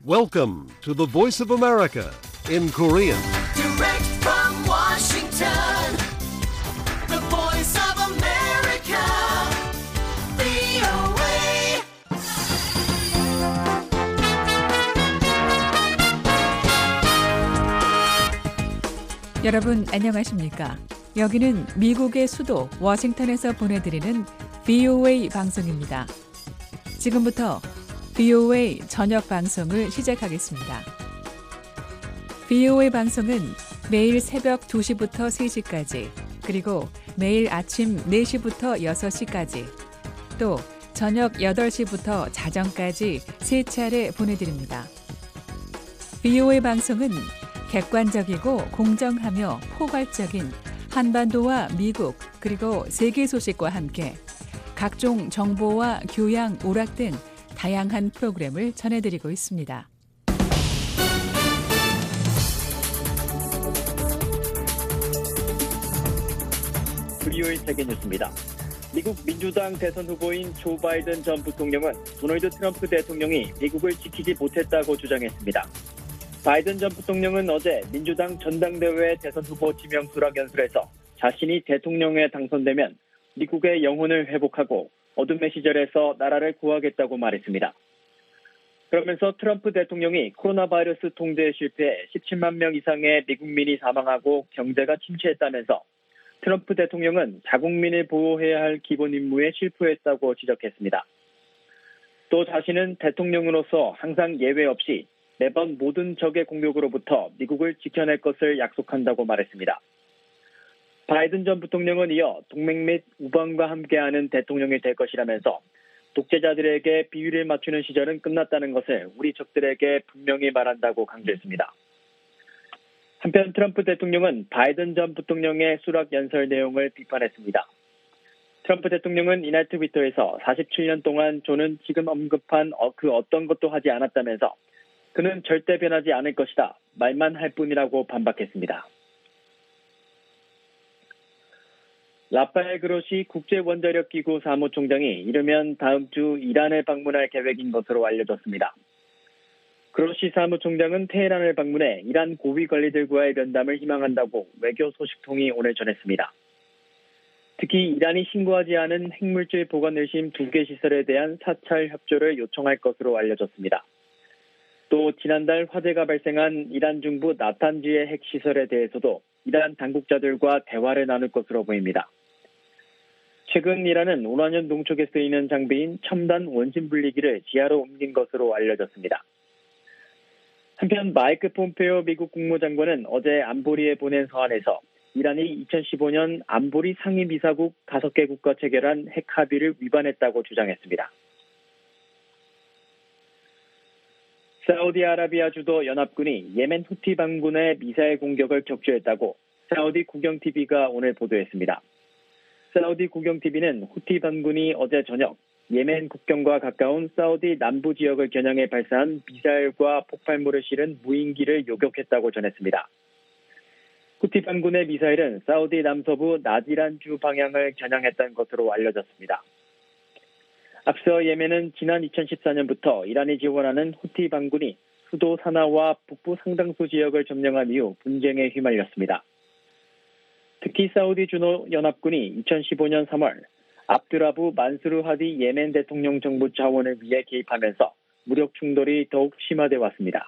Welcome to the Voice of America in Korean. Direct from Washington, the Voice of America, VOA. 여러분 안녕하십니까? 여기는 미국의 수도 워싱턴에서 보내드리는 VOA 방송입니다. 지금부터 VOA 저녁 방송을 시작하겠습니다. VOA 방송은 매일 새벽 2시부터 3시까지, 그리고 매일 아침 4시부터 6시까지, 또 저녁 8시부터 자정까지 3차례 보내드립니다. VOA 방송은 객관적이고 공정하며 포괄적인 한반도와 미국 그리고 세계 소식과 함께 각종 정보와 교양, 오락 등 다양한 프로그램을 전해드리고 있습니다. VOA 세계 뉴스입니다. 미국 민주당 대선 후보인 조 바이든 전 부통령은 도널드 트럼프 대통령이 미국을 지키지 못했다고 주장했습니다. 바이든 전 부통령은 어제 민주당 전당대회 대선 후보 지명 수락 연설에서 자신이 대통령에 당선되면 미국의 영혼을 회복하고 어둠의 시절에서 나라를 구하겠다고 말했습니다. 그러면서 트럼프 대통령이 코로나 바이러스 통제에 실패해 17만 명 이상의 미국민이 사망하고 경제가 침체했다면서 트럼프 대통령은 자국민을 보호해야 할 기본 임무에 실패했다고 지적했습니다. 또 자신은 대통령으로서 항상 예외 없이 매번 모든 적의 공격으로부터 미국을 지켜낼 것을 약속한다고 말했습니다. 바이든 전 부통령은 이어 동맹 및 우방과 함께하는 대통령이 될 것이라면서 독재자들에게 비율을 맞추는 시절은 끝났다는 것을 우리 적들에게 분명히 말한다고 강조했습니다. 한편 트럼프 대통령은 바이든 전 부통령의 수락 연설 내용을 비판했습니다. 트럼프 대통령은 이날 트위터에서 47년 동안 조는 지금 언급한 그 어떤 것도 하지 않았다면서 그는 절대 변하지 않을 것이다. 말만 할 뿐이라고 반박했습니다. 라파엘 그로시 국제원자력기구 사무총장이 이르면 다음 주 이란을 방문할 계획인 것으로 알려졌습니다. 그로시 사무총장은 테헤란을 방문해 이란 고위 관리들과의 면담을 희망한다고 외교 소식통이 오늘 전했습니다. 특히 이란이 신고하지 않은 핵물질 보관 의심 2개 시설에 대한 사찰 협조를 요청할 것으로 알려졌습니다. 또 지난달 화재가 발생한 이란 중부 나탄즈의 핵시설에 대해서도 이란 당국자들과 대화를 나눌 것으로 보입니다. 최근 이란은 오라늄 농축에 쓰이는 장비인 첨단 원심 분리기를 지하로 옮긴 것으로 알려졌습니다. 한편 마이크 폼페오 미국 국무장관은 어제 안보리에 보낸 서한에서 이란이 2015년 안보리 상임이사국 5개국과 체결한 핵 합의를 위반했다고 주장했습니다. 사우디아라비아 주도 연합군이 예멘 후티 반군의 미사일 공격을 격추했다고 사우디 국영TV가 오늘 보도했습니다. 사우디 국영TV는 후티 반군이 어제 저녁 예멘 국경과 가까운 사우디 남부 지역을 겨냥해 발사한 미사일과 폭발물을 실은 무인기를 요격했다고 전했습니다. 후티 반군의 미사일은 사우디 남서부 나지란주 방향을 겨냥했던 것으로 알려졌습니다. 앞서 예멘은 지난 2014년부터 이란이 지원하는 후티 반군이 수도 사나와 북부 상당수 지역을 점령한 이후 분쟁에 휘말렸습니다. 특히 사우디 주도 연합군이 2015년 3월 압드라부 만수르 하디 예멘 대통령 정부 자원을 위해 개입하면서 무력 충돌이 더욱 심화돼 왔습니다.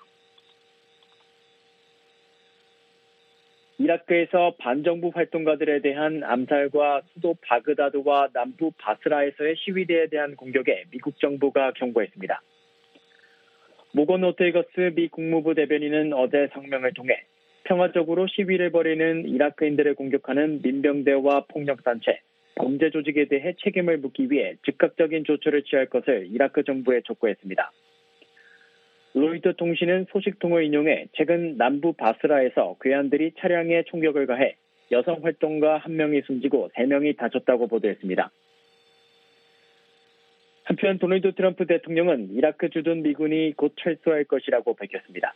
이라크에서 반정부 활동가들에 대한 암살과 수도 바그다드와 남부 바스라에서의 시위대에 대한 공격에 미국 정부가 경고했습니다. 모건 오테이거스 미 국무부 대변인은 어제 성명을 통해 평화적으로 시위를 벌이는 이라크인들을 공격하는 민병대와 폭력단체, 범죄 조직에 대해 책임을 묻기 위해 즉각적인 조처를 취할 것을 이라크 정부에 촉구했습니다. 로이터 통신은 소식통을 인용해 최근 남부 바스라에서 괴한들이 차량에 총격을 가해 여성 활동가 1명이 숨지고 3명이 다쳤다고 보도했습니다. 한편 도널드 트럼프 대통령은 이라크 주둔 미군이 곧 철수할 것이라고 밝혔습니다.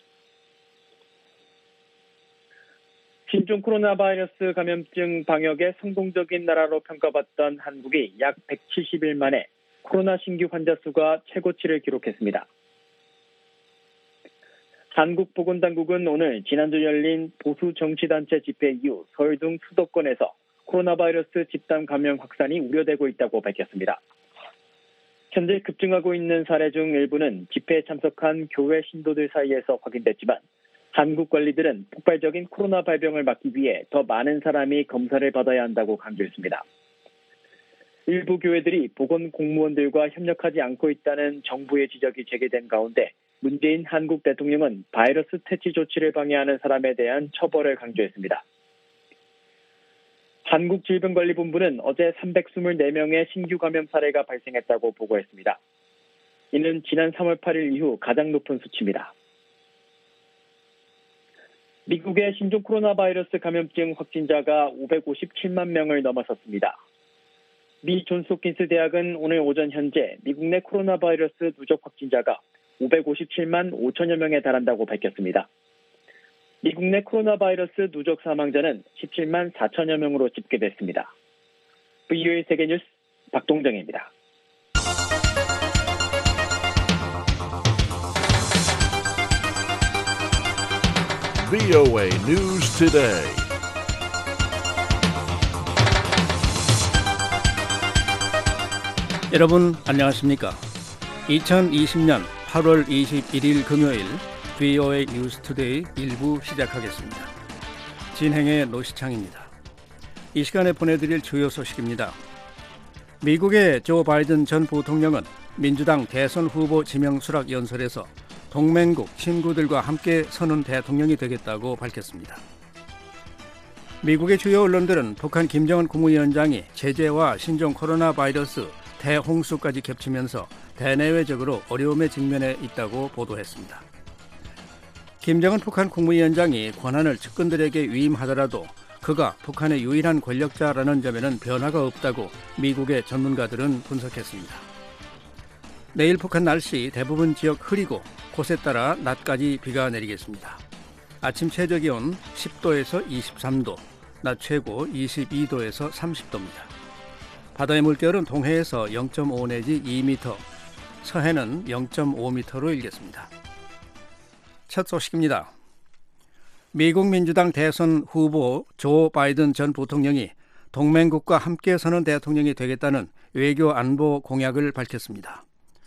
신종 코로나 바이러스 감염증 방역에 성공적인 나라로 평가받던 한국이 약 170일 만에 코로나 신규 환자 수가 최고치를 기록했습니다. 한국보건당국은 오늘 지난주 열린 보수 정치단체 집회 이후 서울 등 수도권에서 코로나 바이러스 집단 감염 확산이 우려되고 있다고 밝혔습니다. 현재 급증하고 있는 사례 중 일부는 집회에 참석한 교회 신도들 사이에서 확인됐지만 한국 관리들은 폭발적인 코로나 발병을 막기 위해 더 많은 사람이 검사를 받아야 한다고 강조했습니다. 일부 교회들이 보건 공무원들과 협력하지 않고 있다는 정부의 지적이 제기된 가운데 문재인 한국 대통령은 바이러스 퇴치 조치를 방해하는 사람에 대한 처벌을 강조했습니다. 한국질병관리본부는 어제 324명의 신규 감염 사례가 발생했다고 보고했습니다. 이는 지난 3월 8일 이후 가장 높은 수치입니다. 미국의 신종 코로나 바이러스 감염증 확진자가 557만 명을 넘어섰습니다. 미 존스홉킨스 대학은 오늘 오전 현재 미국 내 코로나 바이러스 누적 확진자가 557만 5천여 명에 달한다고 밝혔습니다. 미국 내 코로나 바이러스 누적 사망자는 17만 4천여 명으로 집계됐습니다. VOA 세계뉴스 박동정입니다. VOA News Today. 여러분 안녕하십니까? 2020년 8월 21일 금요일 VOA 뉴스 투데이 1부 시작하겠습니다. 진행의 노시창입니다. 이 시간에 보내드릴 주요 소식입니다. 미국의 조 바이든 전 부통령은 민주당 대선 후보 지명 수락 연설에서 동맹국 친구들과 함께 서는 대통령이 되겠다고 밝혔습니다. 미국의 주요 언론들은 북한 김정은 국무위원장이 제재와 신종 코로나 바이러스 대홍수까지 겹치면서 대내외적으로 어려움에 직면해 있다고 보도했습니다. 김정은 북한 국무위원장이 권한을 측근들에게 위임하더라도 그가 북한의 유일한 권력자라는 점에는 변화가 없다고 미국의 전문가들은 분석했습니다. 내일 북한 날씨 대부분 지역 흐리고 곳에 따라 낮까지 비가 내리겠습니다. 아침 최저기온 10도에서 23도, 낮 최고 22도에서 30도입니다. 바다의 물결은 동해에서 0.5 내지 2m, 서해는 0.5m로 일겠습니다. 첫 소식입니다. 미국 민주당 대선 후보 조 바이든 전 부통령이 동맹국과 함께 서는 대통령이 되겠다는 외교 안보 공약을 밝혔습니다.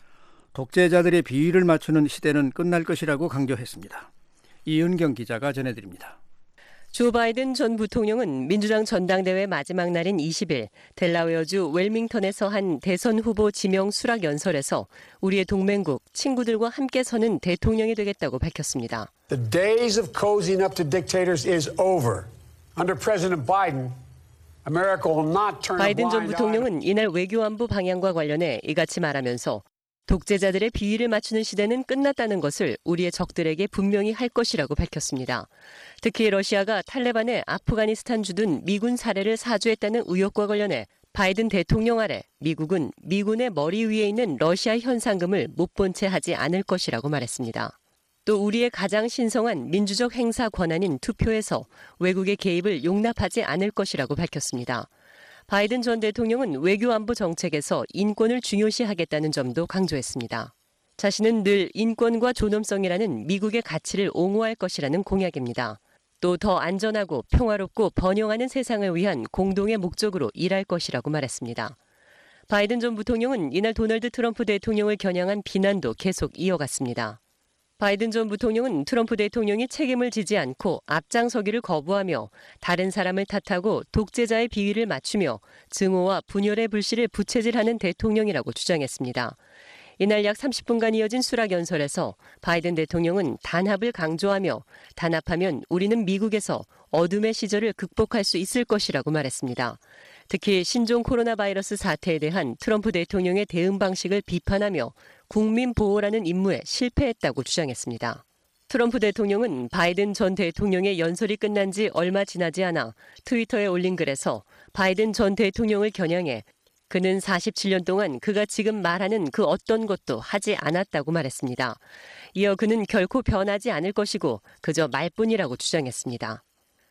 독재자들의 비위를 맞추는 시대는 끝날 것이라고 강조했습니다. 이은경 기자가 전해드립니다. 조 바이든 전 부통령은 민주당 전당대회 마지막 날인 20일 델라웨어주 웰밍턴에서 한 대선 후보 지명 수락 연설에서 우리의 동맹국, 친구들과 함께 서는 대통령이 되겠다고 밝혔습니다. The days of cozying up to dictators is over. Under President Biden, America will not turn a 바이든 전 blind eye. 부통령은 이날 외교안보 방향과 관련해 이같이 말하면서 독재자들의 비위를 맞추는 시대는 끝났다는 것을 우리의 적들에게 분명히 할 것이라고 밝혔습니다. 특히 러시아가 탈레반에 아프가니스탄 주둔 미군 사례를 사주했다는 의혹과 관련해 바이든 대통령 아래 미국은 미군의 머리 위에 있는 러시아 현상금을 못 본 채 하지 않을 것이라고 말했습니다. 또 우리의 가장 신성한 민주적 행사 권한인 투표에서 외국의 개입을 용납하지 않을 것이라고 밝혔습니다. 바이든 전 대통령은 외교안보 정책에서 인권을 중요시하겠다는 점도 강조했습니다. 자신은 늘 인권과 존엄성이라는 미국의 가치를 옹호할 것이라는 공약입니다. 또 더 안전하고 평화롭고 번영하는 세상을 위한 공동의 목적으로 일할 것이라고 말했습니다. 바이든 전 부통령은 이날 도널드 트럼프 대통령을 겨냥한 비난도 계속 이어갔습니다. 바이든 전 부통령은 트럼프 대통령이 책임을 지지 않고 앞장서기를 거부하며 다른 사람을 탓하고 독재자의 비위를 맞추며 증오와 분열의 불씨를 부채질하는 대통령이라고 주장했습니다. 이날 약 30분간 이어진 수락 연설에서 바이든 대통령은 단합을 강조하며 단합하면 우리는 미국에서 어둠의 시절을 극복할 수 있을 것이라고 말했습니다. 특히 신종 코로나 바이러스 사태에 대한 트럼프 대통령의 대응 방식을 비판하며 국민 보호라는 임무에 실패했다고 주장했습니다. 트럼프 대통령은 바이든 전 대통령의 연설이 끝난 지 얼마 지나지 않아 트위터에 올린 글에서 바이든 전 대통령을 겨냥해 그는 47년 동안 그가 지금 말하는 그 어떤 것도 하지 않았다고 말했습니다. 이어 그는 결코 변하지 않을 것이고 그저 말뿐이라고 주장했습니다.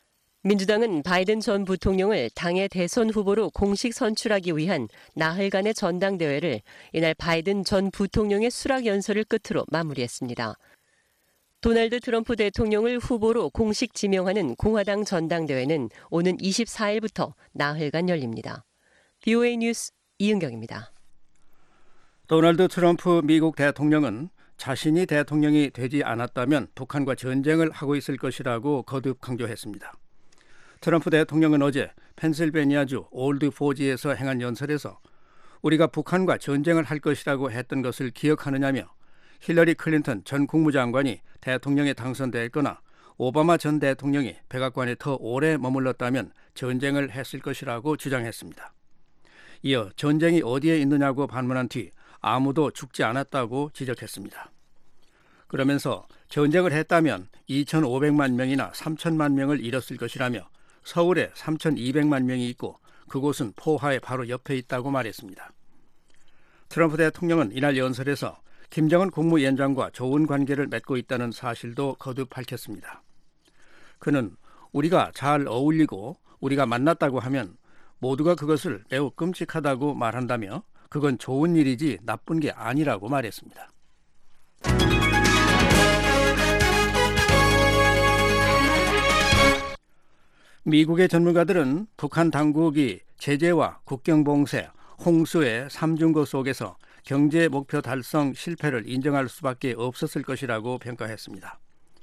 민주당은 바이든 전 부통령을 당의 대선 후보로 공식 선출하기 위한 나흘간의 전당대회를 이날 바이든 전 부통령의 수락 연설을 끝으로 마무리했습니다. 도널드 트럼프 대통령을 후보로 공식 지명하는 공화당 전당대회는 오는 24일부터 나흘간 열립니다. VOA 뉴스 이은경입니다. 도널드 트럼프 미국 대통령은 자신이 대통령이 되지 않았다면 북한과 전쟁을 하고 있을 것이라고 거듭 강조했습니다. 트럼프 대통령은 어제 펜실베니아주 올드포지에서 행한 연설에서 우리가 북한과 전쟁을 할 것이라고 했던 것을 기억하느냐며 힐러리 클린턴 전 국무장관이 대통령에 당선됐거나 오바마 전 대통령이 백악관에 더 오래 머물렀다면 전쟁을 했을 것이라고 주장했습니다. 이어 전쟁이 어디에 있느냐고 반문한 뒤 아무도 죽지 않았다고 지적했습니다. 그러면서 전쟁을 했다면 2,500만 명이나 3,000만 명을 잃었을 것이라며 서울에 3,200만 명이 있고 그곳은 포화의 바로 옆에 있다고 말했습니다. 트럼프 대통령은 이날 연설에서 김정은 국무위원장과 좋은 관계를 맺고 있다는 사실도 거듭 밝혔습니다. 그는 우리가 잘 어울리고 우리가 만났다고 하면 모두가 그것을 매우 끔찍하다고 말한다며 그건 좋은 일이지 나쁜 게 아니라고 말했습니다. 미국의 전문가들은 북한 당국이 제재와 국경봉쇄, 홍수의 삼중고 속에서 경제 목표 달성 실패를 인정할 수밖에 없었을 것이라고 평가했습니다.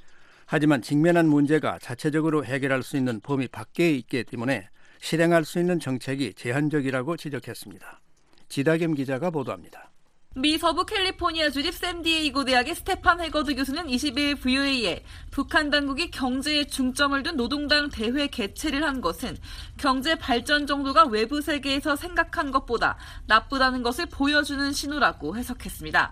하지만 직면한 문제가 자체적으로 해결할 수 있는 범위 밖에 있기 때문에 실행할 수 있는 정책이 제한적이라고 지적했습니다. 지다겸 기자가 보도합니다. 미 서부 캘리포니아주립 샌디에이고 대학의 스테판 해거드 교수는 20일 VOA에 북한 당국이 경제에 중점을 둔 노동당 대회 개최를 한 것은 경제 발전 정도가 외부 세계에서 생각한 것보다 나쁘다는 것을 보여주는 신호라고 해석했습니다.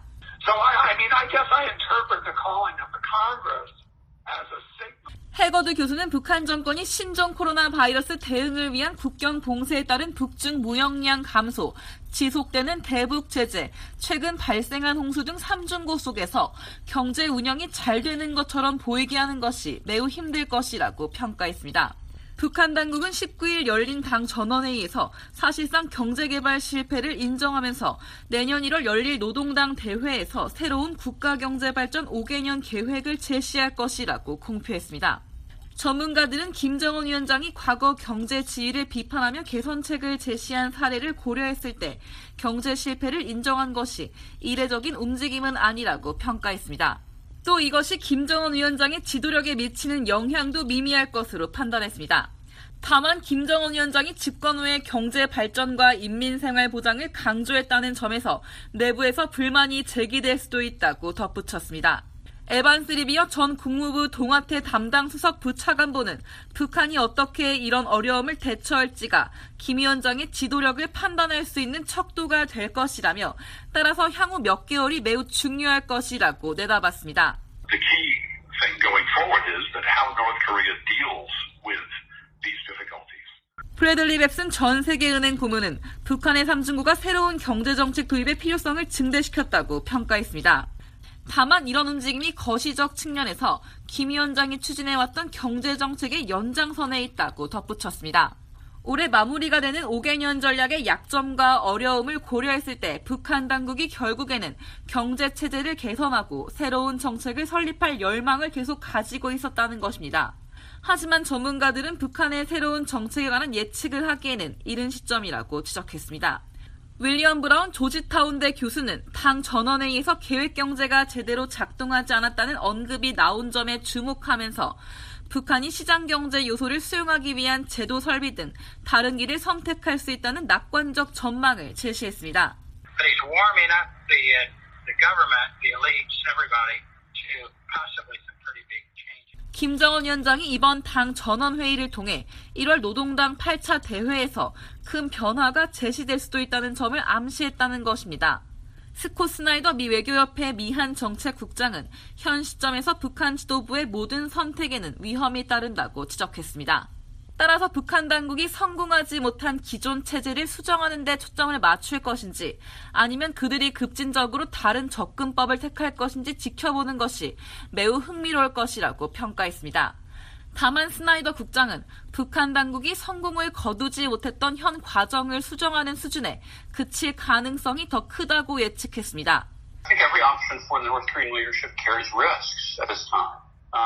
I guess I interpret the calling of the Congress as a signal. 해거드 교수는 북한 정권이 신종 코로나 바이러스 대응을 위한 국경 봉쇄에 따른 북중 무역량 감소, 지속되는 대북 제재, 최근 발생한 홍수 등 3중고 속에서 경제 운영이 잘 되는 것처럼 보이게 하는 것이 매우 힘들 것이라고 평가했습니다. 북한 당국은 19일 열린 당 전원회의에서 사실상 경제개발 실패를 인정하면서 내년 1월 열릴 노동당 대회에서 새로운 국가경제발전 5개년 계획을 제시할 것이라고 공표했습니다. 전문가들은 김정은 위원장이 과거 경제 지휘를 비판하며 개선책을 제시한 사례를 고려했을 때 경제 실패를 인정한 것이 이례적인 움직임은 아니라고 평가했습니다. 또 이것이 김정은 위원장의 지도력에 미치는 영향도 미미할 것으로 판단했습니다. 다만 김정은 위원장이 집권 후에 경제 발전과 인민생활 보장을 강조했다는 점에서 내부에서 불만이 제기될 수도 있다고 덧붙였습니다. 에반스 리비어 전 국무부 동아태 담당 수석 부차관보는 북한이 어떻게 이런 어려움을 대처할지가 김 위원장의 지도력을 판단할 수 있는 척도가 될 것이라며 따라서 향후 몇 개월이 매우 중요할 것이라고 내다봤습니다. The key thing going forward is that how North Korea deals with these difficulties. 브래들리 뱁슨 전 세계은행 고문은 북한의 3중고가 새로운 경제정책 도입의 필요성을 증대시켰다고 평가했습니다. 다만 이런 움직임이 거시적 측면에서 김 위원장이 추진해왔던 경제정책의 연장선에 있다고 덧붙였습니다. 올해 마무리가 되는 5개년 전략의 약점과 어려움을 고려했을 때 북한 당국이 결국에는 경제체제를 개선하고 새로운 정책을 설립할 열망을 계속 가지고 있었다는 것입니다. 하지만 전문가들은 북한의 새로운 정책에 관한 예측을 하기에는 이른 시점이라고 지적했습니다. 윌리엄 브라운 조지타운대 교수는 당 전원회의에서 계획경제가 제대로 작동하지 않았다는 언급이 나온 점에 주목하면서 북한이 시장경제 요소를 수용하기 위한 제도 설비 등 다른 길을 선택할 수 있다는 낙관적 전망을 제시했습니다. But he's warming up the government, the elites, everybody to possibly some pretty big changes. 김정은 위원장이 이번 당 전원회의를 통해 1월 노동당 8차 대회에서 큰 변화가 제시될 수도 있다는 점을 암시했다는 것입니다. 스콧 스나이더 미 외교협회 미한 정책국장은 현 시점에서 북한 지도부의 모든 선택에는 위험이 따른다고 지적했습니다. 따라서 북한 당국이 성공하지 못한 기존 체제를 수정하는 데 초점을 맞출 것인지 아니면 그들이 급진적으로 다른 접근법을 택할 것인지 지켜보는 것이 매우 흥미로울 것이라고 평가했습니다. 다만 스나이더 국장은 북한 당국이 성공을 거두지 못했던 현 과정을 수정하는 수준에 그칠 가능성이 더 크다고 예측했습니다. I think every option for the North Korean leadership carries risks at this time.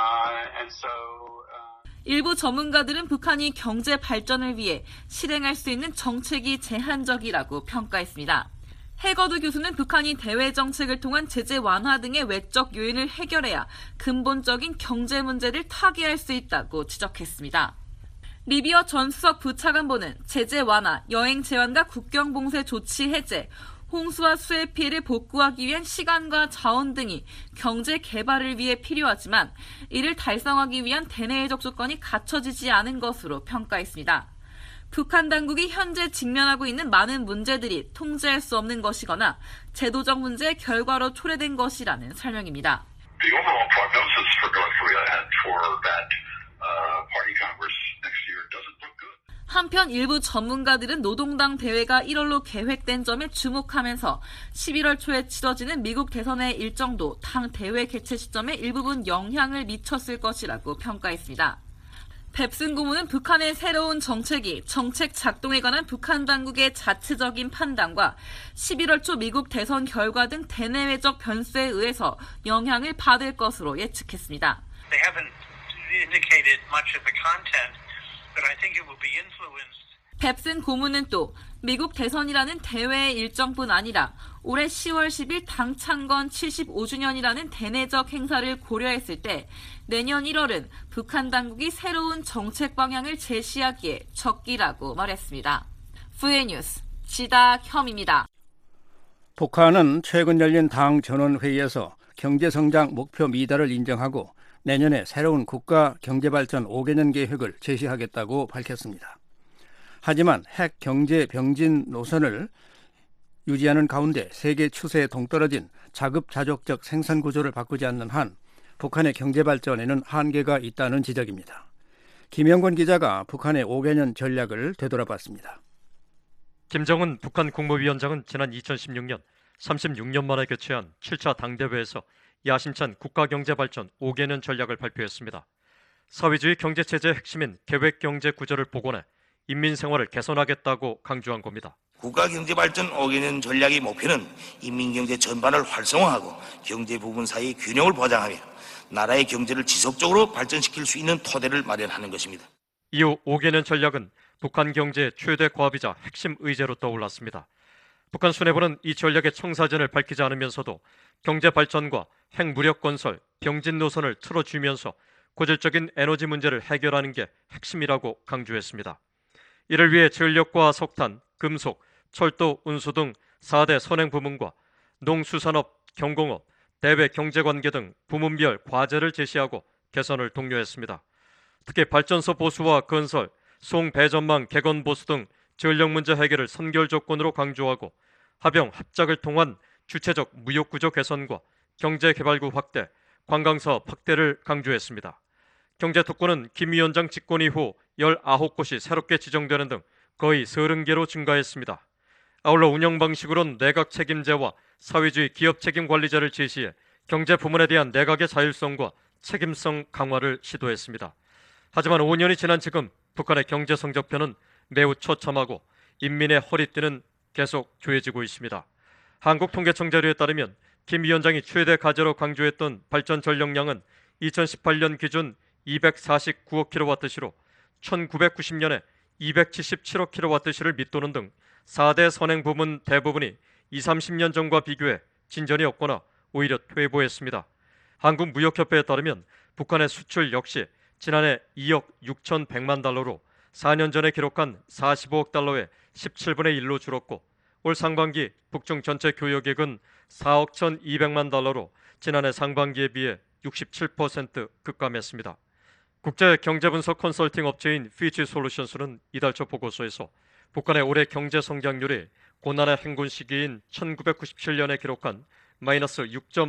일부 전문가들은 북한이 경제 발전을 위해 실행할 수 있는 정책이 제한적이라고 평가했습니다. 해거드 교수는 북한이 대외 정책을 통한 제재 완화 등의 외적 요인을 해결해야 근본적인 경제 문제를 타개할 수 있다고 지적했습니다. 리비어 전 수석 부차관보는 제재 완화, 여행 제한과 국경 봉쇄 조치 해제, 홍수와 수해 피해를 복구하기 위한 시간과 자원 등이 경제 개발을 위해 필요하지만 이를 달성하기 위한 대내외적 조건이 갖춰지지 않은 것으로 평가했습니다. 북한 당국이 현재 직면하고 있는 많은 문제들이 통제할 수 없는 것이거나 제도적 문제의 결과로 초래된 것이라는 설명입니다. The overall prognosis for North Korea and for that party Congress next year doesn't look good. 한편 일부 전문가들은 노동당 대회가 1월로 계획된 점에 주목하면서 11월 초에 치러지는 미국 대선의 일정도 당 대회 개최 시점에 일부분 영향을 미쳤을 것이라고 평가했습니다. 뱁슨 고문은 북한의 새로운 정책이 정책 작동에 관한 북한 당국의 자체적인 판단과 11월 초 미국 대선 결과 등 대내외적 변수에 의해서 영향을 받을 것으로 예측했습니다. They haven't indicated much of the content, but I think it will be influenced. 뱁슨 고문은 또 미국 대선이라는 대외의 일정뿐 아니라 올해 10월 10일 당 창건 75주년이라는 대내적 행사를 고려했을 때 내년 1월은 북한 당국이 새로운 정책 방향을 제시하기에 적기라고 말했습니다. VA 뉴스 지다혐입니다. 북한은 최근 열린 당 전원회의에서 경제성장 목표 미달을 인정하고 내년에 새로운 국가 경제발전 5개년 계획을 제시하겠다고 밝혔습니다. 하지만 핵 경제 병진 노선을 유지하는 가운데 세계 추세에 동떨어진 자급자족적 생산 구조를 바꾸지 않는 한 북한의 경제 발전에는 한계가 있다는 지적입니다. 김영권 기자가 북한의 5개년 전략을 되돌아봤습니다. 김정은 북한 국무위원장은 지난 2016년 36년 만에 개최한 7차 당대회에서 야심찬 국가경제발전 5개년 전략을 발표했습니다. 사회주의 경제체제의 핵심인 계획경제 구조를 복원해 인민생활을 개선하겠다고 강조한 겁니다. 국가경제발전 5개년 전략의 목표는 인민경제 전반을 활성화하고 경제 부분 사이의 균형을 보장하며 나라의 경제를 지속적으로 발전시킬 수 있는 토대를 마련하는 것입니다. 이후 5개년 전략은 북한 경제의 최대 과업이자 핵심 의제로 떠올랐습니다. 북한 수뇌부는 이 전략의 청사진을 밝히지 않으면서도 경제 발전과 핵무력 건설, 병진 노선을 틀어주면서 고질적인 에너지 문제를 해결하는 게 핵심이라고 강조했습니다. 이를 위해 전력과 석탄, 금속, 철도, 운수 등 4대 선행 부문과 농수산업, 경공업, 대외 경제관계 등 부문별 과제를 제시하고 개선을 독려했습니다. 특히 발전소 보수와 건설, 송 배전망 개건 보수 등 전력 문제 해결을 선결 조건으로 강조하고 합영, 합작을 통한 주체적 무역구조 개선과 경제개발구 확대, 관광사업 확대를 강조했습니다. 경제특구는 김 위원장 집권 이후 19곳이 새롭게 지정되는 등 거의 30개로 증가했습니다. 아울러 운영 방식으로는 내각 책임제와 사회주의 기업 책임 관리제를 제시해 경제 부문에 대한 내각의 자율성과 책임성 강화를 시도했습니다. 하지만 5년이 지난 지금 북한의 경제 성적표는 매우 처참하고 인민의 허리띠는 계속 조여지고 있습니다. 한국통계청 자료에 따르면 김 위원장이 최대 과제로 강조했던 발전 전력량은 2018년 기준 249억 kWh로 1990년에 277억 kWh를 밑도는 등 4대 선행 부문 대부분이 20-30년 전과 비교해 진전이 없거나 오히려 퇴보했습니다. 한국무역협회에 따르면 북한의 수출 역시 지난해 2억 6,100만 달러로 4년 전에 기록한 45억 달러의 17분의 1로 줄었고 올 상반기 북중 전체 교역액은 4억 1,200만 달러로 지난해 상반기에 비해 67% 급감했습니다. 국제 경제분석 컨설팅 업체인 피치 솔루션스는 이달 초 보고서에서 북한의 올해 경제 성장률이 고난의 행군 시기인 1997년에 기록한 마이너스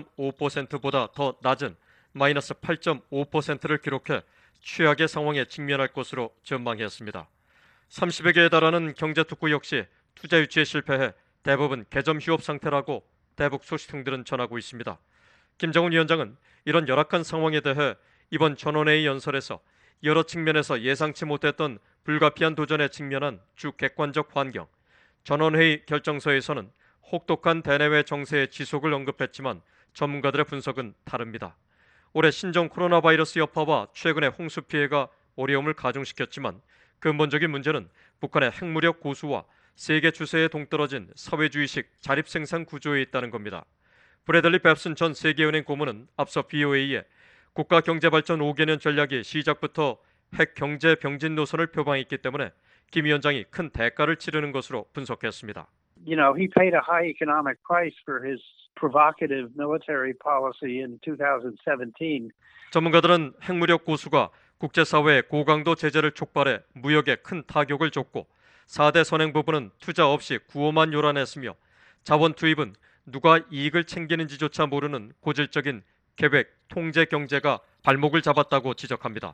6.5%보다 더 낮은 마이너스 8.5%를 기록해 최악의 상황에 직면할 것으로 전망했습니다. 30여 개에 달하는 경제특구 역시 투자 유치에 실패해 대부분 개점 휴업 상태라고 대북 소식통들은 전하고 있습니다. 김정은 위원장은 이런 열악한 상황에 대해 이번 전원회의 연설에서 여러 측면에서 예상치 못했던 불가피한 도전에 직면한 주객관적 환경, 전원회의 결정서에서는 혹독한 대내외 정세의 지속을 언급했지만 전문가들의 분석은 다릅니다. 올해 신종 코로나 바이러스 여파와 최근의 홍수 피해가 어려움을 가중시켰지만 근본적인 문제는 북한의 핵무력 고수와 세계 추세에 동떨어진 사회주의식 자립생산 구조에 있다는 겁니다. 브래들리 뱁슨 전 세계은행 고문은 앞서 BOA에 국가 경제발전 5개년 전략이 시작부터 핵 경제 병진 노선을 표방했기 때문에 김 위원장이 큰 대가를 치르는 것으로 분석했습니다. You know, he paid a high economic price for his provocative military policy in 2017. 전문가들은 핵무력 고수가 국제사회의 고강도 제재를 촉발해 무역에 큰 타격을 줬고 4대 선행 부분은 투자 없이 구호만 요란했으며 자원 투입은 누가 이익을 챙기는지조차 모르는 고질적인 계획, 통제 경제가 발목을 잡았다고 지적합니다.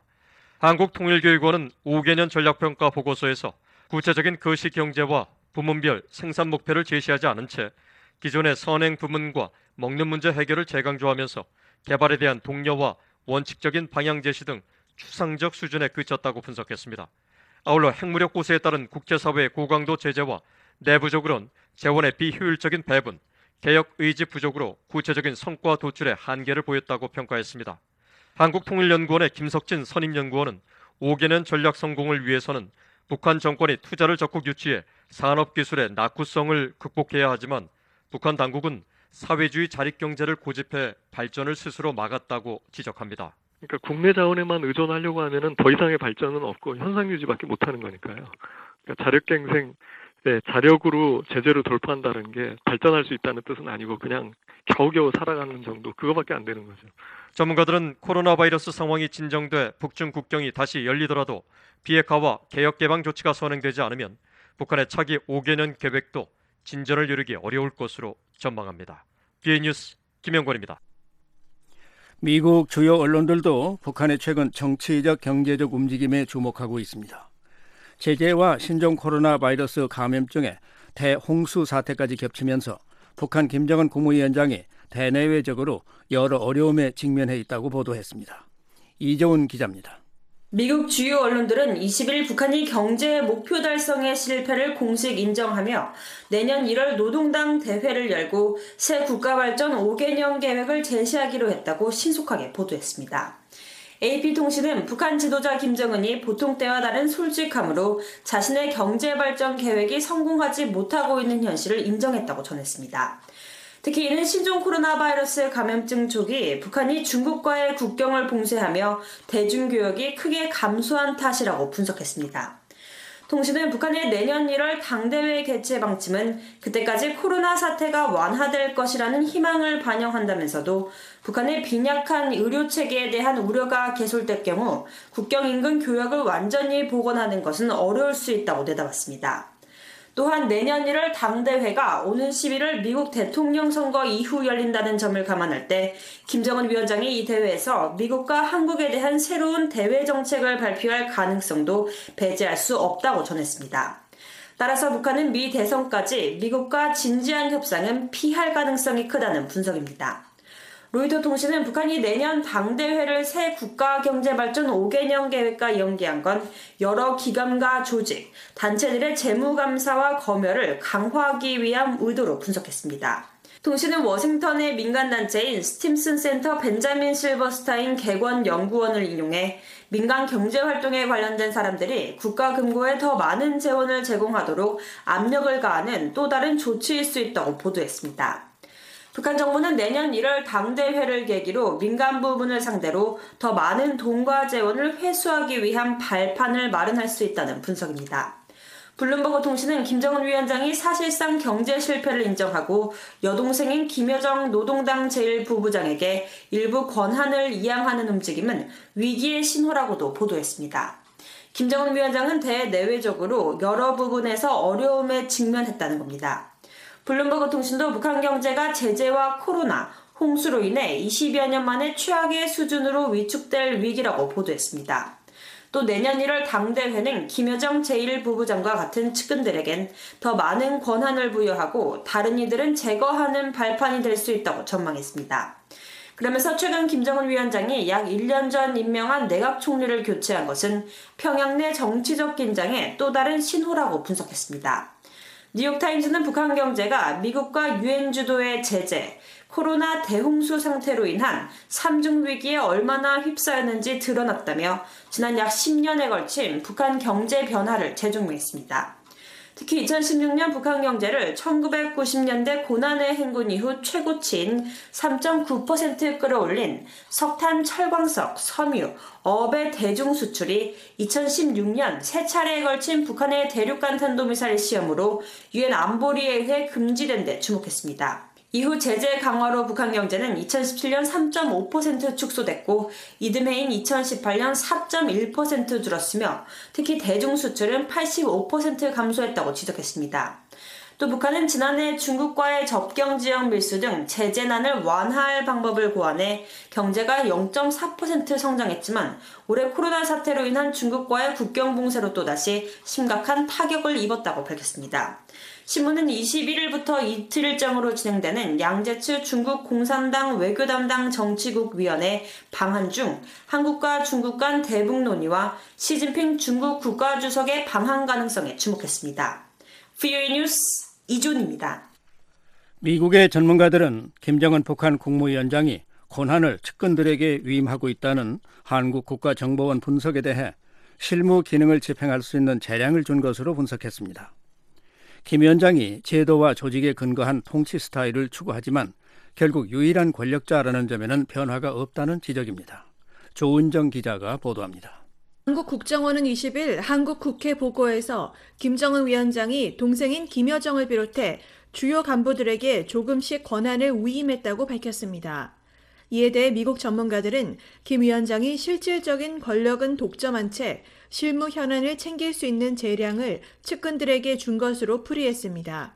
한국통일교육원은 5개년 전략평가 보고서에서 구체적인 거시경제와 부문별 생산 목표를 제시하지 않은 채 기존의 선행 부문과 먹는 문제 해결을 재강조하면서 개발에 대한 독려와 원칙적인 방향 제시 등 추상적 수준에 그쳤다고 분석했습니다. 아울러 핵무력 고수에 따른 국제사회의 고강도 제재와 내부적으로는 재원의 비효율적인 배분, 개혁 의지 부족으로 구체적인 성과 도출에 한계를 보였다고 평가했습니다. 한국통일연구원의 김석진 선임연구원은 5개년 전략 성공을 위해서는 북한 정권이 투자를 적극 유치해 산업기술의 낙후성을 극복해야 하지만 북한 당국은 사회주의 자립경제를 고집해 발전을 스스로 막았다고 지적합니다. 그러니까 국내 자원에만 의존하려고 하면은 더 이상의 발전은 없고 현상 유지밖에 못하는 거니까요. 그러니까 자력갱생, 자력으로 제재로 돌파한다는 게 발전할 수 있다는 뜻은 아니고 그냥 겨우겨우 살아가는 정도, 그거밖에 안 되는 거죠. 전문가들은 코로나 바이러스 상황이 진정돼 북중 국경이 다시 열리더라도 비핵화와 개혁 개방 조치가 선행되지 않으면 북한의 차기 5개년 계획도 진전을 이루기 어려울 것으로 전망합니다. BA 뉴스 김영권입니다. 미국 주요 언론들도 북한의 최근 정치적 경제적 움직임에 주목하고 있습니다. 제재와 신종 코로나 바이러스 감염증에 대홍수 사태까지 겹치면서 북한 김정은 국무위원장이 대내외적으로 여러 어려움에 직면해 있다고 보도했습니다. 이재훈 기자입니다. 미국 주요 언론들은 20일 북한이 경제 목표 달성의 실패를 공식 인정하며 내년 1월 노동당 대회를 열고 새 국가발전 5개년 계획을 제시하기로 했다고 신속하게 보도했습니다. AP통신은 북한 지도자 김정은이 보통 때와 다른 솔직함으로 자신의 경제발전 계획이 성공하지 못하고 있는 현실을 인정했다고 전했습니다. 특히 이는 신종 코로나 바이러스 감염증 초기 북한이 중국과의 국경을 봉쇄하며 대중교역이 크게 감소한 탓이라고 분석했습니다. 통신은 북한의 내년 1월 당대회 개최 방침은 그때까지 코로나 사태가 완화될 것이라는 희망을 반영한다면서도 북한의 빈약한 의료체계에 대한 우려가 계속될 경우 국경 인근 교역을 완전히 복원하는 것은 어려울 수 있다고 내다봤습니다. 또한 내년 1월 당대회가 오는 11월 미국 대통령 선거 이후 열린다는 점을 감안할 때 김정은 위원장이 이 대회에서 미국과 한국에 대한 새로운 대외 정책을 발표할 가능성도 배제할 수 없다고 전했습니다. 따라서 북한은 미 대선까지 미국과 진지한 협상은 피할 가능성이 크다는 분석입니다. 로이터 통신은 북한이 내년 당대회를 새 국가경제발전 5개년 계획과 연계한 건 여러 기관과 조직, 단체들의 재무감사와 검열을 강화하기 위한 의도로 분석했습니다. 통신은 워싱턴의 민간단체인 스팀슨 센터 벤자민 실버스타인 객원연구원을 인용해 민간 경제활동에 관련된 사람들이 국가금고에 더 많은 재원을 제공하도록 압력을 가하는 또 다른 조치일 수 있다고 보도했습니다. 북한 정부는 내년 1월 당대회를 계기로 민간 부문을 상대로 더 많은 돈과 재원을 회수하기 위한 발판을 마련할 수 있다는 분석입니다. 블룸버그 통신은 김정은 위원장이 사실상 경제 실패를 인정하고 여동생인 김여정 노동당 제1부부장에게 일부 권한을 이양하는 움직임은 위기의 신호라고도 보도했습니다. 김정은 위원장은 대내외적으로 여러 부분에서 어려움에 직면했다는 겁니다. 블룸버그 통신도 북한 경제가 제재와 코로나, 홍수로 인해 20여 년 만에 최악의 수준으로 위축될 위기라고 보도했습니다. 또 내년 1월 당대회는 김여정 제1부부장과 같은 측근들에겐 더 많은 권한을 부여하고 다른 이들은 제거하는 발판이 될 수 있다고 전망했습니다. 그러면서 최근 김정은 위원장이 약 1년 전 임명한 내각 총리를 교체한 것은 평양 내 정치적 긴장의 또 다른 신호라고 분석했습니다. 뉴욕타임즈는 북한 경제가 미국과 유엔 주도의 제재, 코로나 대홍수 상태로 인한 삼중 위기에 얼마나 휩싸였는지 드러났다며 지난 약 10년에 걸친 북한 경제 변화를 재조명했습니다. 특히 2016년 북한 경제를 1990년대 고난의 행군 이후 최고치인 3.9% 끌어올린 석탄, 철광석, 섬유, 어배 대중 수출이 2016년 세 차례에 걸친 북한의 대륙간 탄도미사일 시험으로 유엔 안보리에 의해 금지된 데 주목했습니다. 이후 제재 강화로 북한 경제는 2017년 3.5% 축소됐고 이듬해인 2018년 4.1% 줄었으며 특히 대중 수출은 85% 감소했다고 지적했습니다. 또 북한은 지난해 중국과의 접경 지역 밀수 등 제재난을 완화할 방법을 고안해 경제가 0.4% 성장했지만 올해 코로나 사태로 인한 중국과의 국경 봉쇄로 또다시 심각한 타격을 입었다고 밝혔습니다. 신문은 21일부터 이틀 일정으로 진행되는 양재츠 중국 공산당 외교담당 정치국 위원회 방한 중 한국과 중국 간 대북 논의와 시진핑 중국 국가주석의 방한 가능성에 주목했습니다. VOA 뉴스 이존입니다. 미국의 전문가들은 김정은 북한 국무위원장이 권한을 측근들에게 위임하고 있다는 한국 국가정보원 분석에 대해 실무 기능을 집행할 수 있는 재량을 준 것으로 분석했습니다. 김 위원장이 제도와 조직에 근거한 통치 스타일을 추구하지만 결국 유일한 권력자라는 점에는 변화가 없다는 지적입니다. 조은정 기자가 보도합니다. 한국 국정원은 20일 한국 국회 보고에서 김정은 위원장이 동생인 김여정을 비롯해 주요 간부들에게 조금씩 권한을 위임했다고 밝혔습니다. 이에 대해 미국 전문가들은 김 위원장이 실질적인 권력은 독점한 채 실무 현안을 챙길 수 있는 재량을 측근들에게 준 것으로 풀이했습니다.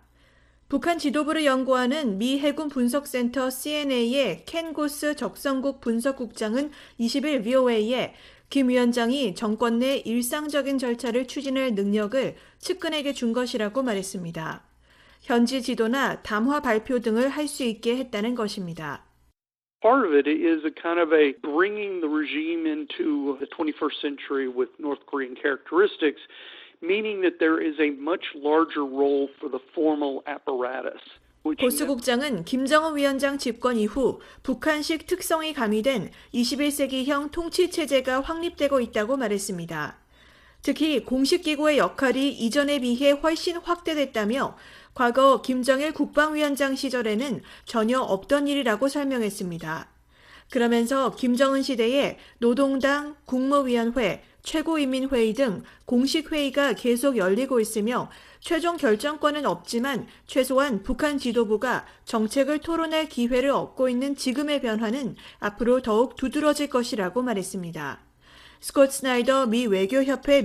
북한 지도부를 연구하는 미 해군 분석센터 CNA의 켄 고스 적성국 분석국장은 20일 VOA에 김 위원장이 정권 내 일상적인 절차를 추진할 능력을 측근에게 준 것이라고 말했습니다. 현지 지도나 담화 발표 등을 할 수 있게 했다는 것입니다. Part of it is a kind of a bringing the regime into the 21st century with North Korean characteristics, meaning that there is a much larger role for the formal apparatus. 고스 국장은 김정은 위원장 집권 이후 북한식 특성이 가미된 21세기형 통치체제가 확립되고 있다고 말했습니다. 특히 공식기구의 역할이 이전에 비해 훨씬 확대됐다며 과거 김정일 국방위원장 시절에는 전혀 없던 일이라고 설명했습니다. 그러면서 김정은 시대에 노동당, 국무위원회, 최고인민회의 등 공식회의가 계속 열리고 있으며 최종 결정권은 없지만 최소한 북한 지도부가 정책을 토론할 기회를 얻고 있는 지금의 변화는 앞으로 더욱 두드러질 것이라고 말했습니다. 스콧 스나이더 미 외교협회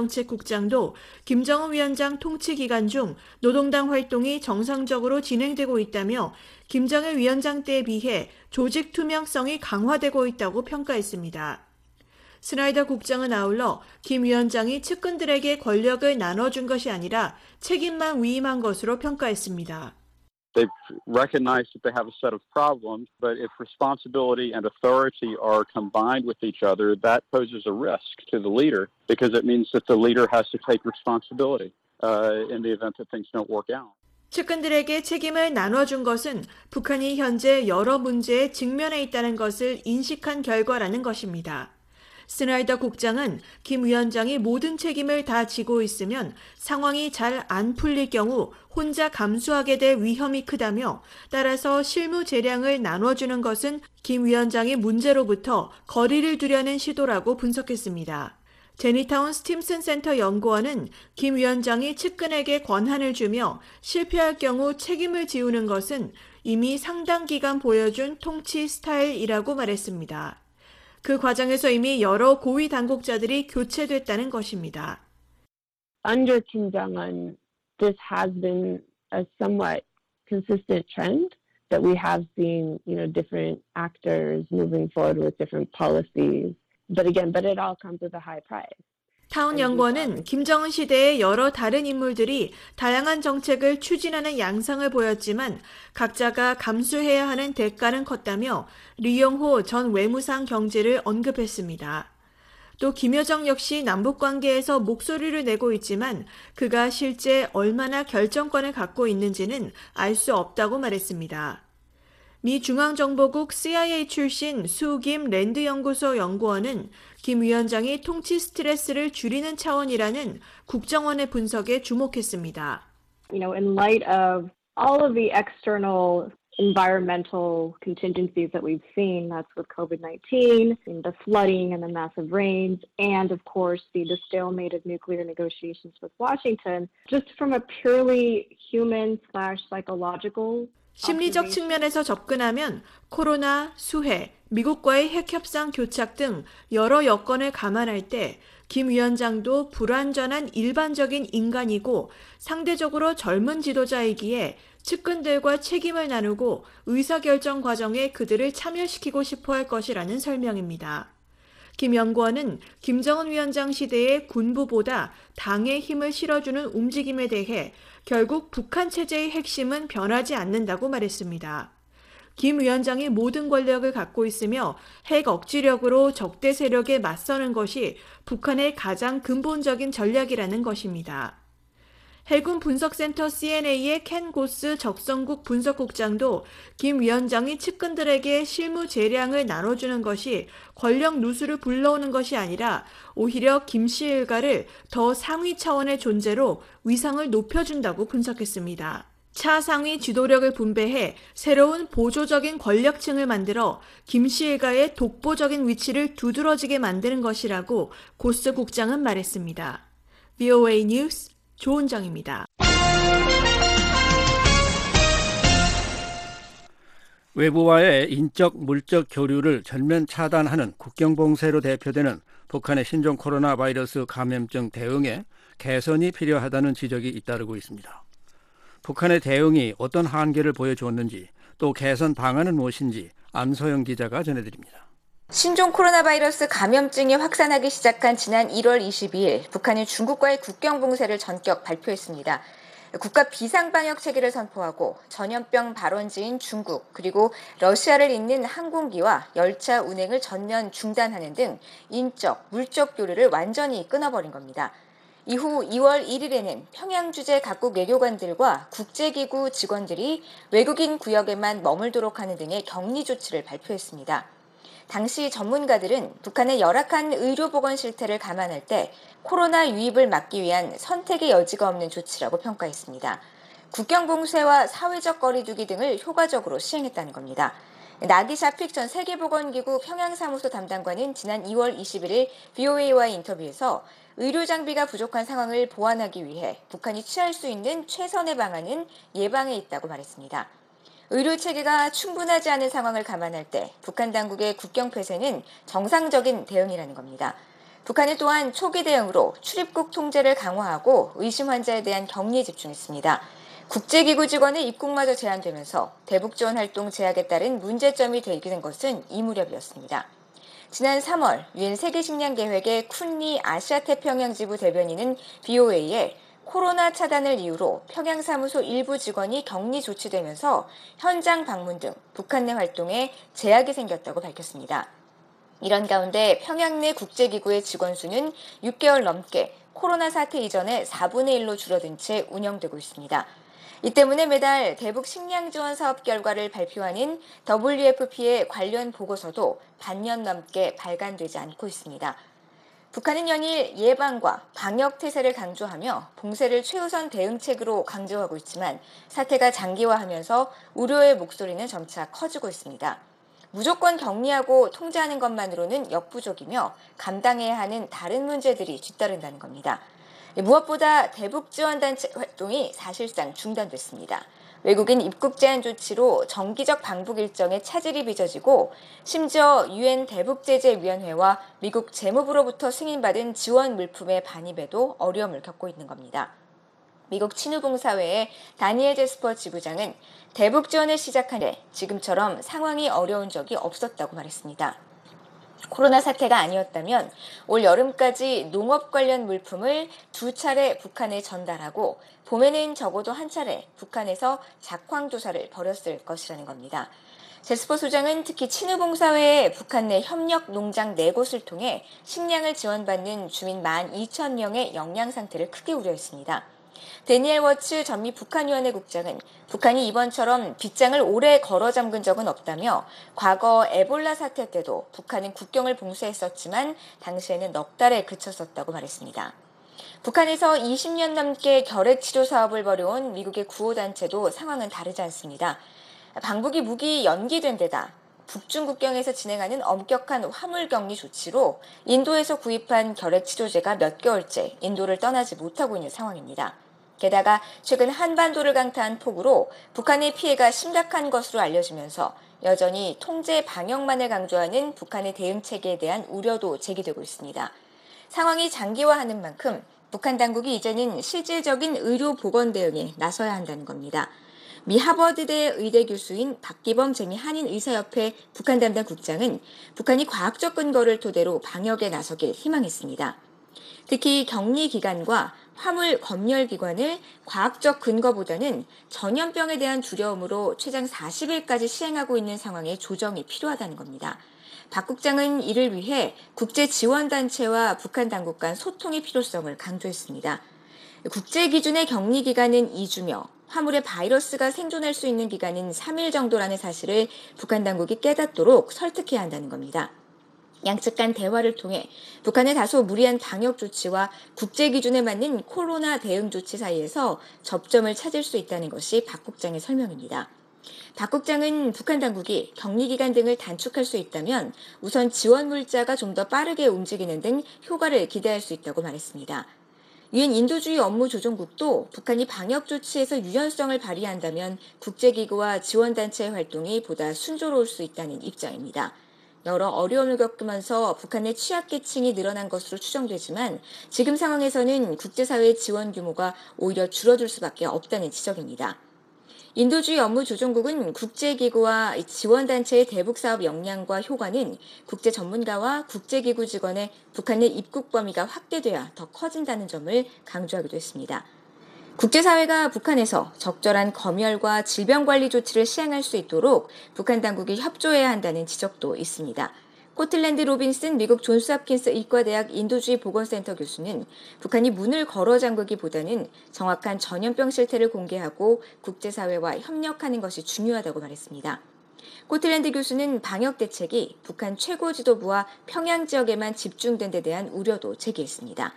미한정책국장도 김정은 위원장 통치 기간 중 노동당 활동이 정상적으로 진행되고 있다며 김정일 위원장 때에 비해 조직 투명성이 강화되고 있다고 평가했습니다. 스나이더 국장은 아울러 김 위원장이 측근들에게 권력을 나눠준 것이 아니라 책임만 위임한 것으로 평가했습니다. They've recognized that they have a set of problems, but if responsibility and authority are combined with each other, that poses a risk to the leader because it means that the leader has to take responsibility in the event that things don't work out. 측근들에게 책임을 나눠준 것은 북한이 현재 여러 문제에 직면해 있다는 것을 인식한 결과라는 것입니다. 스나이더 국장은 김 위원장이 모든 책임을 다 지고 있으면 상황이 잘 안 풀릴 경우 혼자 감수하게 될 위험이 크다며 따라서 실무 재량을 나눠주는 것은 김 위원장의 문제로부터 거리를 두려는 시도라고 분석했습니다. 제니타운 스팀슨 센터 연구원은 김 위원장이 측근에게 권한을 주며 실패할 경우 책임을 지우는 것은 이미 상당 기간 보여준 통치 스타일이라고 말했습니다. 그 과정에서 이미 여러 고위 당국자들이 교체됐다는 것입니다. Under Kim Jong-un, this has been a somewhat consistent trend that we have seen, different actors moving forward with different policies. But it all comes with a high price. 타운 연구원은 김정은 시대의 여러 다른 인물들이 다양한 정책을 추진하는 양상을 보였지만 각자가 감수해야 하는 대가는 컸다며 리용호 전 외무상 경제를 언급했습니다. 또 김여정 역시 남북관계에서 목소리를 내고 있지만 그가 실제 얼마나 결정권을 갖고 있는지는 알 수 없다고 말했습니다. 미 중앙정보국 CIA 출신 수김 랜드연구소 연구원은 김 위원장이 통치 스트레스를 줄이는 차원이라는 국정원의 분석에 주목했습니다. In light of all of the external environmental contingencies that we've seen, that's with COVID-19, and the flooding and the massive rains, and of course the stalemate of nuclear negotiations with Washington, just from a purely human/psychological 심리적 측면에서 접근하면 코로나, 수해, 미국과의 핵협상 교착 등 여러 여건을 감안할 때 김 위원장도 불완전한 일반적인 인간이고 상대적으로 젊은 지도자이기에 측근들과 책임을 나누고 의사결정 과정에 그들을 참여시키고 싶어 할 것이라는 설명입니다. 김 연구원은 김정은 위원장 시대의 군부보다 당의 힘을 실어주는 움직임에 대해 결국 북한 체제의 핵심은 변하지 않는다고 말했습니다. 김 위원장이 모든 권력을 갖고 있으며 핵 억지력으로 적대 세력에 맞서는 것이 북한의 가장 근본적인 전략이라는 것입니다. 해군 분석센터 CNA의 켄 고스 적성국 분석국장도 김 위원장이 측근들에게 실무 재량을 나눠주는 것이 권력 누수를 불러오는 것이 아니라 오히려 김 씨 일가를 더 상위 차원의 존재로 위상을 높여준다고 분석했습니다. 차상위 지도력을 분배해 새로운 보조적인 권력층을 만들어 김 씨 일가의 독보적인 위치를 두드러지게 만드는 것이라고 고스 국장은 말했습니다. VOA 뉴스 조은정입니다. 외부와의 인적, 물적 교류를 전면 차단하는 국경봉쇄로 대표되는 북한의 신종 코로나 바이러스 감염증 대응에 개선이 필요하다는 지적이 잇따르고 있습니다. 북한의 대응이 어떤 한계를 보여주었는지 또 개선 방안은 무엇인지 안소영 기자가 전해드립니다. 신종 코로나 바이러스 감염증이 확산하기 시작한 지난 1월 22일 북한은 중국과의 국경 봉쇄를 전격 발표했습니다. 국가 비상방역 체계를 선포하고 전염병 발원지인 중국 그리고 러시아를 잇는 항공기와 열차 운행을 전면 중단하는 등 인적, 물적 교류를 완전히 끊어버린 겁니다. 이후 2월 1일에는 평양 주재 각국 외교관들과 국제기구 직원들이 외국인 구역에만 머물도록 하는 등의 격리 조치를 발표했습니다. 당시 전문가들은 북한의 열악한 의료보건 실태를 감안할 때 코로나 유입을 막기 위한 선택의 여지가 없는 조치라고 평가했습니다. 국경 봉쇄와 사회적 거리 두기 등을 효과적으로 시행했다는 겁니다. 나기샤 픽 전 세계보건기구 평양사무소 담당관은 지난 2월 21일 VOA와의 인터뷰에서 의료 장비가 부족한 상황을 보완하기 위해 북한이 취할 수 있는 최선의 방안은 예방에 있다고 말했습니다. 의료 체계가 충분하지 않은 상황을 감안할 때 북한 당국의 국경 폐쇄는 정상적인 대응이라는 겁니다. 북한은 또한 초기 대응으로 출입국 통제를 강화하고 의심 환자에 대한 격리에 집중했습니다. 국제기구 직원의 입국마저 제한되면서 대북 지원 활동 제약에 따른 문제점이 대기된 것은 이 무렵이었습니다. 지난 3월 유엔 세계식량계획의 쿤리 아시아태평양 지부 대변인은 BOA에 코로나 차단을 이유로 평양사무소 일부 직원이 격리 조치되면서 현장 방문 등 북한 내 활동에 제약이 생겼다고 밝혔습니다. 이런 가운데 평양 내 국제기구의 직원 수는 6개월 넘게 코로나 사태 이전의 4분의 1로 줄어든 채 운영되고 있습니다. 이 때문에 매달 대북 식량 지원 사업 결과를 발표하는 WFP의 관련 보고서도 반년 넘게 발간되지 않고 있습니다. 북한은 연일 예방과 방역 태세를 강조하며 봉쇄를 최우선 대응책으로 강조하고 있지만 사태가 장기화하면서 우려의 목소리는 점차 커지고 있습니다. 무조건 격리하고 통제하는 것만으로는 역부족이며 감당해야 하는 다른 문제들이 뒤따른다는 겁니다. 무엇보다 대북 지원단체 활동이 사실상 중단됐습니다. 외국인 입국 제한 조치로 정기적 방북 일정에 차질이 빚어지고 심지어 유엔 대북제재위원회와 미국 재무부로부터 승인받은 지원 물품의 반입에도 어려움을 겪고 있는 겁니다. 미국 친후봉사회의 다니엘 제스퍼 지부장은 대북 지원을 시작한 해 지금처럼 상황이 어려운 적이 없었다고 말했습니다. 코로나 사태가 아니었다면 올 여름까지 농업 관련 물품을 2차례 북한에 전달하고 봄에는 적어도 한 차례 북한에서 작황 조사를 벌였을 것이라는 겁니다. 제스퍼 소장은 특히 친우봉사회의 북한 내 협력 농장 4곳을 통해 식량을 지원받는 주민 12,000명의 영양 상태를 크게 우려했습니다. 데니엘 워츠 전미 북한위원회 국장은 북한이 이번처럼 빗장을 오래 걸어 잠근 적은 없다며 과거 에볼라 사태 때도 북한은 국경을 봉쇄했었지만 당시에는 넉 달에 그쳤었다고 말했습니다. 북한에서 20년 넘게 결핵치료 사업을 벌여온 미국의 구호단체도 상황은 다르지 않습니다. 방북이 무기 연기된 데다 북중 국경에서 진행하는 엄격한 화물격리 조치로 인도에서 구입한 결핵치료제가 몇 개월째 인도를 떠나지 못하고 있는 상황입니다. 게다가 최근 한반도를 강타한 폭우로 북한의 피해가 심각한 것으로 알려지면서 여전히 통제 방역만을 강조하는 북한의 대응 체계에 대한 우려도 제기되고 있습니다. 상황이 장기화하는 만큼 북한 당국이 이제는 실질적인 의료 보건 대응에 나서야 한다는 겁니다. 미 하버드대 의대 교수인 박기범 재미 한인의사협회 북한 담당 국장은 북한이 과학적 근거를 토대로 방역에 나서길 희망했습니다. 특히 격리 기간과 화물 검열 기관을 과학적 근거보다는 전염병에 대한 두려움으로 최장 40일까지 시행하고 있는 상황에 조정이 필요하다는 겁니다. 박 국장은 이를 위해 국제지원단체와 북한 당국 간 소통의 필요성을 강조했습니다. 국제 기준의 격리 기간은 2주며 화물에 바이러스가 생존할 수 있는 기간은 3일 정도라는 사실을 북한 당국이 깨닫도록 설득해야 한다는 겁니다. 양측 간 대화를 통해 북한의 다소 무리한 방역 조치와 국제 기준에 맞는 코로나 대응 조치 사이에서 접점을 찾을 수 있다는 것이 박 국장의 설명입니다. 박 국장은 북한 당국이 격리 기간 등을 단축할 수 있다면 우선 지원 물자가 좀 더 빠르게 움직이는 등 효과를 기대할 수 있다고 말했습니다. 유엔 인도주의 업무조정국도 북한이 방역 조치에서 유연성을 발휘한다면 국제기구와 지원단체의 활동이 보다 순조로울 수 있다는 입장입니다. 여러 어려움을 겪으면서 북한의 취약계층이 늘어난 것으로 추정되지만 지금 상황에서는 국제사회의 지원 규모가 오히려 줄어들 수밖에 없다는 지적입니다. 인도주의 업무조정국은 국제기구와 지원단체의 대북사업 역량과 효과는 국제 전문가와 국제기구 직원의 북한 내 입국 범위가 확대돼야 더 커진다는 점을 강조하기도 했습니다. 국제사회가 북한에서 적절한 검열과 질병관리 조치를 시행할 수 있도록 북한 당국이 협조해야 한다는 지적도 있습니다. 코틀랜드 로빈슨 미국 존스홉킨스 의과대학 인도주의 보건센터 교수는 북한이 문을 걸어 잠그기보다는 정확한 전염병 실태를 공개하고 국제사회와 협력하는 것이 중요하다고 말했습니다. 코틀랜드 교수는 방역 대책이 북한 최고 지도부와 평양 지역에만 집중된 데 대한 우려도 제기했습니다.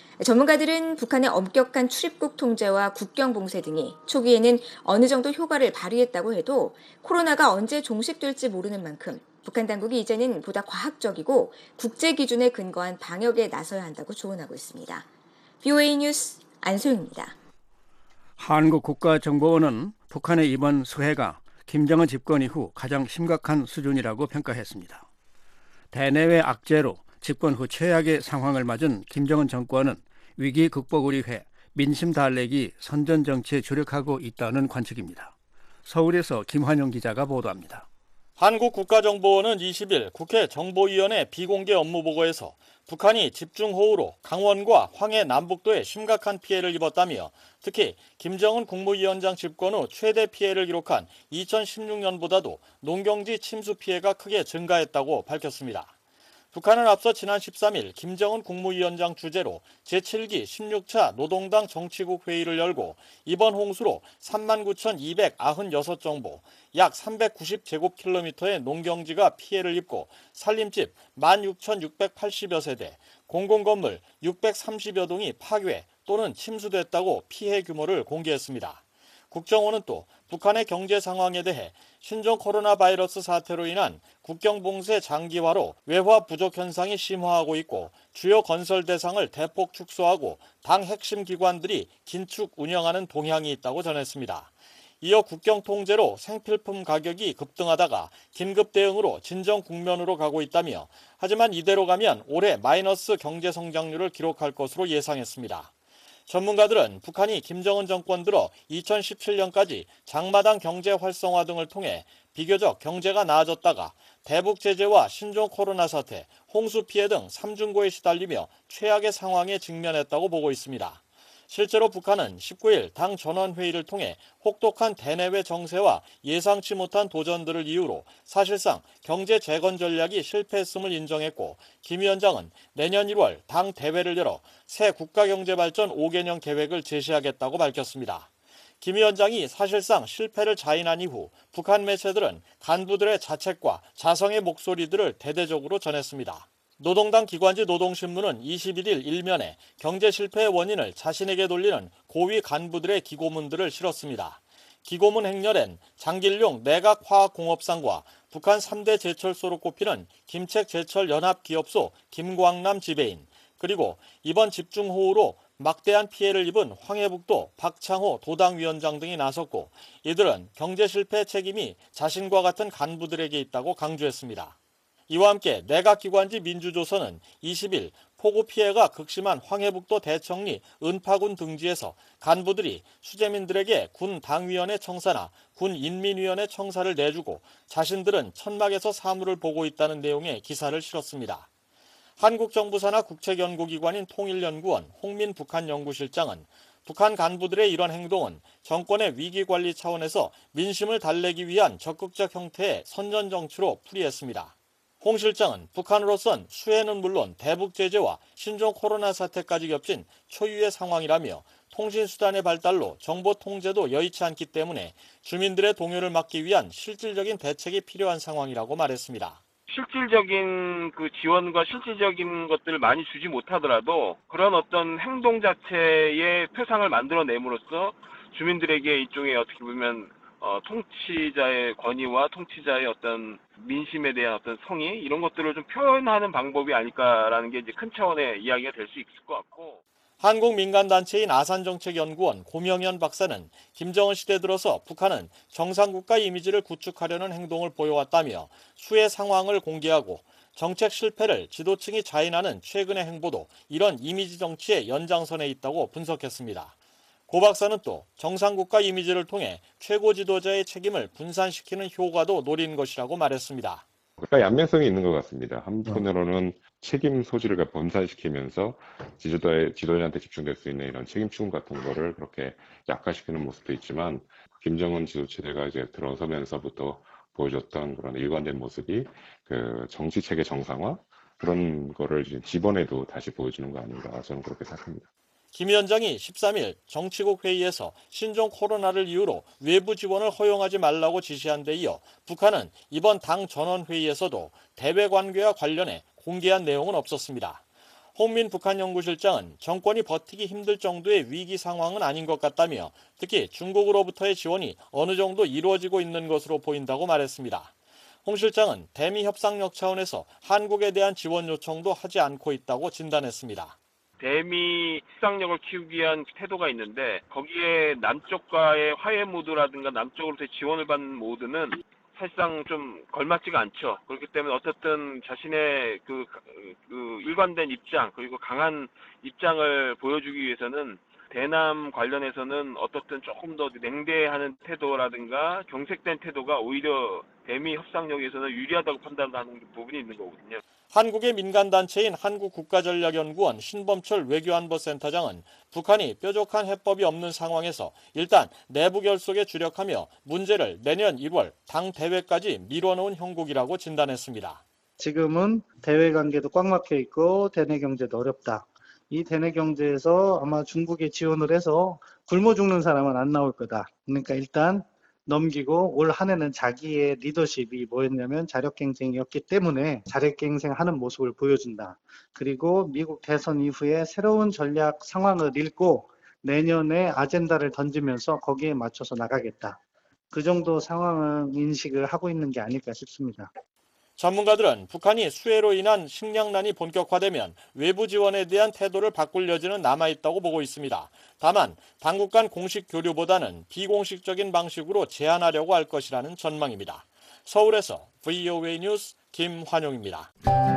전문가들은 북한의 엄격한 출입국 통제와 국경 봉쇄 등이 초기에는 어느 정도 효과를 발휘했다고 해도 코로나가 언제 종식될지 모르는 만큼 북한 당국이 이제는 보다 과학적이고 국제 기준에 근거한 방역에 나서야 한다고 조언하고 있습니다. BOA 뉴스 안소영입니다. 한국 국가정보원은 북한의 이번 수해가 김정은 집권 이후 가장 심각한 수준이라고 평가했습니다. 대내외 악재로 집권 후 최악의 상황을 맞은 김정은 정권은 위기 극복을 위해 민심 달래기 선전 정치에 주력하고 있다는 관측입니다. 서울에서 김환영 기자가 보도합니다. 한국 국가정보원은 20일 국회 정보위원회 비공개 업무보고에서 북한이 집중호우로 강원과 황해 남북도에 심각한 피해를 입었다며 특히 김정은 국무위원장 집권 후 최대 피해를 기록한 2016년보다도 농경지 침수 피해가 크게 증가했다고 밝혔습니다. 북한은 앞서 지난 13일 김정은 국무위원장 주재로 제7기 16차 노동당 정치국 회의를 열고 이번 홍수로 39,296정보, 약 390제곱킬로미터의 농경지가 피해를 입고 산림집 16,680여 세대, 공공건물 630여 동이 파괴 또는 침수됐다고 피해 규모를 공개했습니다. 국정원은 또 북한의 경제 상황에 대해 신종 코로나 바이러스 사태로 인한 국경 봉쇄 장기화로 외화 부족 현상이 심화하고 있고 주요 건설 대상을 대폭 축소하고 당 핵심 기관들이 긴축 운영하는 동향이 있다고 전했습니다. 이어 국경 통제로 생필품 가격이 급등하다가 긴급 대응으로 진정 국면으로 가고 있다며 하지만 이대로 가면 올해 마이너스 경제 성장률을 기록할 것으로 예상했습니다. 전문가들은 북한이 김정은 정권 들어 2017년까지 장마당 경제 활성화 등을 통해 비교적 경제가 나아졌다가 대북 제재와 신종 코로나 사태, 홍수 피해 등 삼중고에 시달리며 최악의 상황에 직면했다고 보고 있습니다. 실제로 북한은 19일 당 전원회의를 통해 혹독한 대내외 정세와 예상치 못한 도전들을 이유로 사실상 경제 재건 전략이 실패했음을 인정했고, 김 위원장은 내년 1월 당 대회를 열어 새 국가경제발전 5개년 계획을 제시하겠다고 밝혔습니다. 김 위원장이 사실상 실패를 자인한 이후 북한 매체들은 간부들의 자책과 자성의 목소리들을 대대적으로 전했습니다. 노동당 기관지 노동신문은 21일 일면에 경제 실패의 원인을 자신에게 돌리는 고위 간부들의 기고문들을 실었습니다. 기고문 행렬엔 장길용 내각화학공업상과 북한 3대 제철소로 꼽히는 김책제철연합기업소 김광남 지배인, 그리고 이번 집중호우로 막대한 피해를 입은 황해북도 박창호 도당위원장 등이 나섰고, 이들은 경제 실패 책임이 자신과 같은 간부들에게 있다고 강조했습니다. 이와 함께 내각기관지 민주조선은 20일 폭우 피해가 극심한 황해북도 대청리 은파군 등지에서 간부들이 수재민들에게 군 당위원회 청사나 군 인민위원회 청사를 내주고 자신들은 천막에서 사물을 보고 있다는 내용의 기사를 실었습니다. 한국 정부 산하 국책연구기관인 통일연구원 홍민 북한연구실장은 북한 간부들의 이런 행동은 정권의 위기관리 차원에서 민심을 달래기 위한 적극적 형태의 선전정치로 풀이했습니다. 홍 실장은 북한으로선 수해는 물론 대북 제재와 신종 코로나 사태까지 겹친 초유의 상황이라며 통신수단의 발달로 정보 통제도 여의치 않기 때문에 주민들의 동요를 막기 위한 실질적인 대책이 필요한 상황이라고 말했습니다. 실질적인 그 지원과 실질적인 것들을 많이 주지 못하더라도 그런 어떤 행동 자체의 표상을 만들어냄으로써 주민들에게 일종의 어떻게 보면 통치자의 권위와 통치자의 어떤 민심에 대한 어떤 성의 이런 것들을 좀 표현하는 방법이 아닐까라는 게 이제 큰 차원의 이야기가 될 수 있을 것 같고. 한국 민간단체인 아산정책연구원 고명현 박사는 김정은 시대 들어서 북한은 정상국가 이미지를 구축하려는 행동을 보여왔다며 수해 상황을 공개하고 정책 실패를 지도층이 자인하는 최근의 행보도 이런 이미지 정치의 연장선에 있다고 분석했습니다. 고 박사는 또 정상국가 이미지를 통해 최고 지도자의 책임을 분산시키는 효과도 노린 것이라고 말했습니다. 그러니까 양면성이 있는 것 같습니다. 한편으로는 책임 소지를 분산시키면서 지도자한테 집중될 수 있는 이런 책임 추궁 같은 거를 그렇게 약화시키는 모습도 있지만, 김정은 지도체제가 이제 들어서면서부터 보여줬던 그런 일관된 모습이 그 정치 체계 정상화 그런 거를 지번에도 다시 보여주는 거 아닌가, 저는 그렇게 생각합니다. 김 위원장이 13일 정치국 회의에서 신종 코로나를 이유로 외부 지원을 허용하지 말라고 지시한 데 이어 북한은 이번 당 전원회의에서도 대외 관계와 관련해 공개한 내용은 없었습니다. 홍민 북한연구실장은 정권이 버티기 힘들 정도의 위기 상황은 아닌 것 같다며 특히 중국으로부터의 지원이 어느 정도 이루어지고 있는 것으로 보인다고 말했습니다. 홍 실장은 대미 협상력 차원에서 한국에 대한 지원 요청도 하지 않고 있다고 진단했습니다. 대미 협상력을 키우기 위한 태도가 있는데 거기에 남쪽과의 화해 모드라든가 남쪽으로부터 지원을 받는 모드는 사실상 좀 걸맞지가 않죠. 그렇기 때문에 어쨌든 자신의 그 일관된 입장 그리고 강한 입장을 보여주기 위해서는 대남 관련해서는 어떻든 조금 더 냉대하는 태도라든가 경색된 태도가 오히려 대미 협상력에서는 유리하다고 판단하는 부분이 있는 거거든요. 한국의 민간단체인 한국국가전략연구원 신범철 외교안보센터장은 북한이 뾰족한 해법이 없는 상황에서 일단 내부 결속에 주력하며 문제를 내년 1월 당 대회까지 미뤄놓은 형국이라고 진단했습니다. 지금은 대외 관계도 꽉 막혀 있고 대내 경제도 어렵다. 이 대내 경제에서 아마 중국에 지원을 해서 굶어 죽는 사람은 안 나올 거다. 그러니까 일단 넘기고 올 한 해는 자기의 리더십이 뭐였냐면 자력갱생이었기 때문에 자력갱생하는 모습을 보여준다. 그리고 미국 대선 이후에 새로운 전략 상황을 읽고 내년에 아젠다를 던지면서 거기에 맞춰서 나가겠다. 그 정도 상황 인식을 하고 있는 게 아닐까 싶습니다. 전문가들은 북한이 수해로 인한 식량난이 본격화되면 외부 지원에 대한 태도를 바꿀 여지는 남아있다고 보고 있습니다. 다만 당국 간 공식 교류보다는 비공식적인 방식으로 제안하려고 할 것이라는 전망입니다. 서울에서 VOA 뉴스 김환용입니다.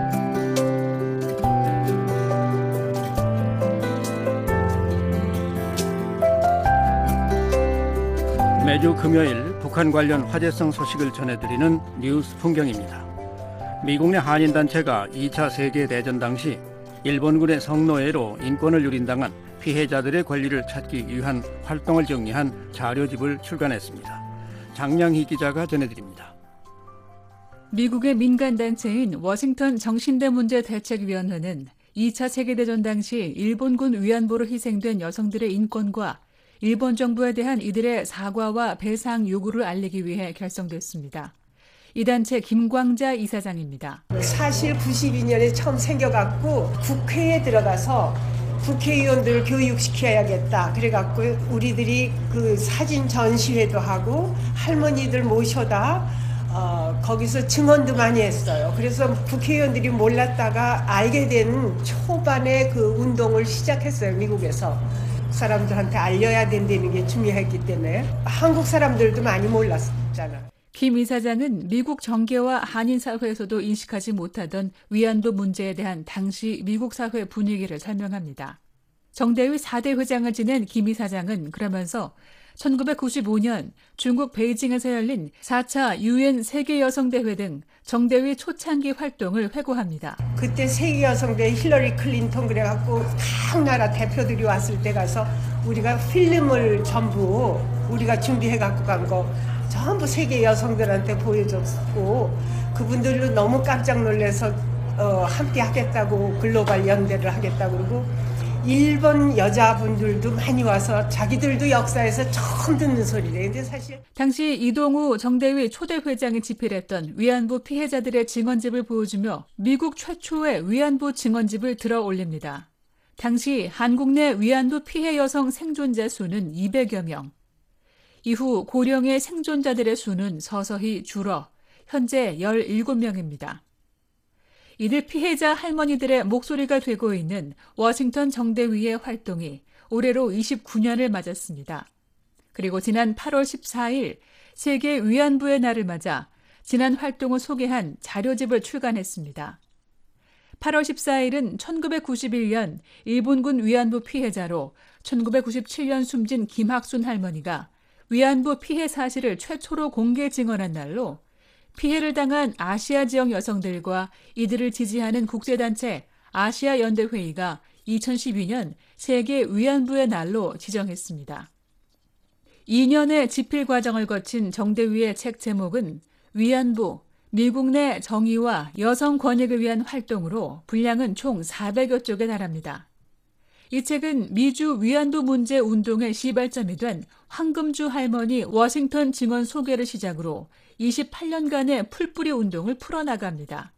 매주 금요일 북한 관련 화제성 소식을 전해드리는 뉴스 풍경입니다. 미국 내 한인단체가 2차 세계대전 당시 일본군의 성노예로 인권을 유린당한 피해자들의 권리를 찾기 위한 활동을 정리한 자료집을 출간했습니다. 장량희 기자가 전해드립니다. 미국의 민간단체인 워싱턴 정신대문제대책위원회는 2차 세계대전 당시 일본군 위안부로 희생된 여성들의 인권과 일본 정부에 대한 이들의 사과와 배상 요구를 알리기 위해 결성됐습니다. 이 단체 김광자 이사장입니다. 사실 92년에 처음 생겨갖고 국회에 들어가서 국회의원들을 교육시켜야겠다. 그래갖고 우리들이 그 사진 전시회도 하고 할머니들 모셔다 거기서 증언도 많이 했어요. 그래서 국회의원들이 몰랐다가 알게 된 초반에 그 운동을 시작했어요. 미국에서. 사람들한테 알려야 된다는 게 중요했기 때문에 한국 사람들도 많이 몰랐잖아요. 김 이사장은 미국 정계와 한인 사회에서도 인식하지 못하던 위안부 문제에 대한 당시 미국 사회 분위기를 설명합니다. 정대위 4대 회장을 지낸 김 이사장은 그러면서 1995년 중국 베이징에서 열린 4차 UN 세계여성대회 등 정대위 초창기 활동을 회고합니다. 그때 세계여성대회 힐러리 클린턴 그래갖고 각 나라 대표들이 왔을 때 가서 우리가 필름을 전부 우리가 준비해갖고 간 거 전부 세계 여성들한테 보여줬고 그분들도 너무 깜짝 놀라서 함께 하겠다고 글로벌 연대를 하겠다고 그러고 일본 여자분들도 많이 와서 자기들도 역사에서 처음 듣는 소리래. 근데 사실 당시 이동우 정대위 초대 회장이 집필했던 위안부 피해자들의 증언집을 보여주며 미국 최초의 위안부 증언집을 들어 올립니다. 당시 한국 내 위안부 피해 여성 생존자 수는 200여 명. 이후 고령의 생존자들의 수는 서서히 줄어 현재 17명입니다. 이들 피해자 할머니들의 목소리가 되고 있는 워싱턴 정대위의 활동이 올해로 29년을 맞았습니다. 그리고 지난 8월 14일 세계 위안부의 날을 맞아 지난 활동을 소개한 자료집을 출간했습니다. 8월 14일은 1991년 일본군 위안부 피해자로 1997년 숨진 김학순 할머니가 위안부 피해 사실을 최초로 공개 증언한 날로 피해를 당한 아시아 지역 여성들과 이들을 지지하는 국제단체 아시아연대회의가 2012년 세계 위안부의 날로 지정했습니다. 2년의 집필 과정을 거친 정대위의 책 제목은 위안부, 미국 내 정의와 여성 권익을 위한 활동으로 분량은 총 400여 쪽에 달합니다. 이 책은 미주 위안부 문제 운동의 시발점이 된 황금주 할머니 워싱턴 증언 소개를 시작으로 28년간의 풀뿌리 운동을 풀어나갑니다.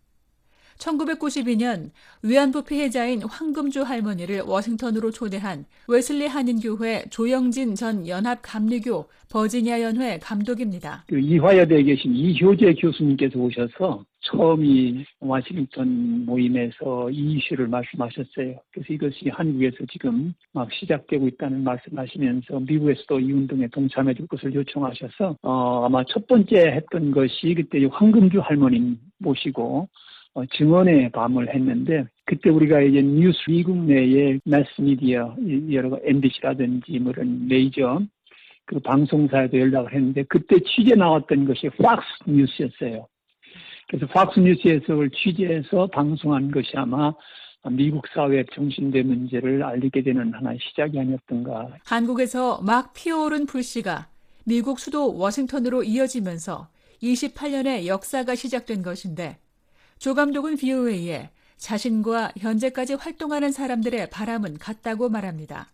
1992년 위안부 피해자인 황금주 할머니를 워싱턴으로 초대한 웨슬리 한인교회 조영진 전 연합감리교 버지니아 연회 감독입니다. 이화여대에 계신 이효재 교수님께서 오셔서 처음이 워싱턴 모임에서 이 이슈를 말씀하셨어요. 그래서 이것이 한국에서 지금 막 시작되고 있다는 말씀하시면서 미국에서도 이 운동에 동참해 줄 것을 요청하셔서 아마 첫 번째 했던 것이 그때 황금주 할머니 모시고 증언의 밤을 했는데 그때 우리가 이제 뉴스 미국 내의 매스미디어 여러 MBC라든지 그런 메이저 그 방송사에도 연락을 했는데 그때 취재 나왔던 것이 팍스 뉴스였어요. 그래서 팍스 뉴스에서 그걸 취재해서 방송한 것이 아마 미국 사회의 정신대 문제를 알리게 되는 하나의 시작이 아니었던가. 한국에서 막 피어오른 불씨가 미국 수도 워싱턴으로 이어지면서 28년의 역사가 시작된 것인데 조 감독은 VOA에 자신과 현재까지 활동하는 사람들의 바람은 같다고 말합니다.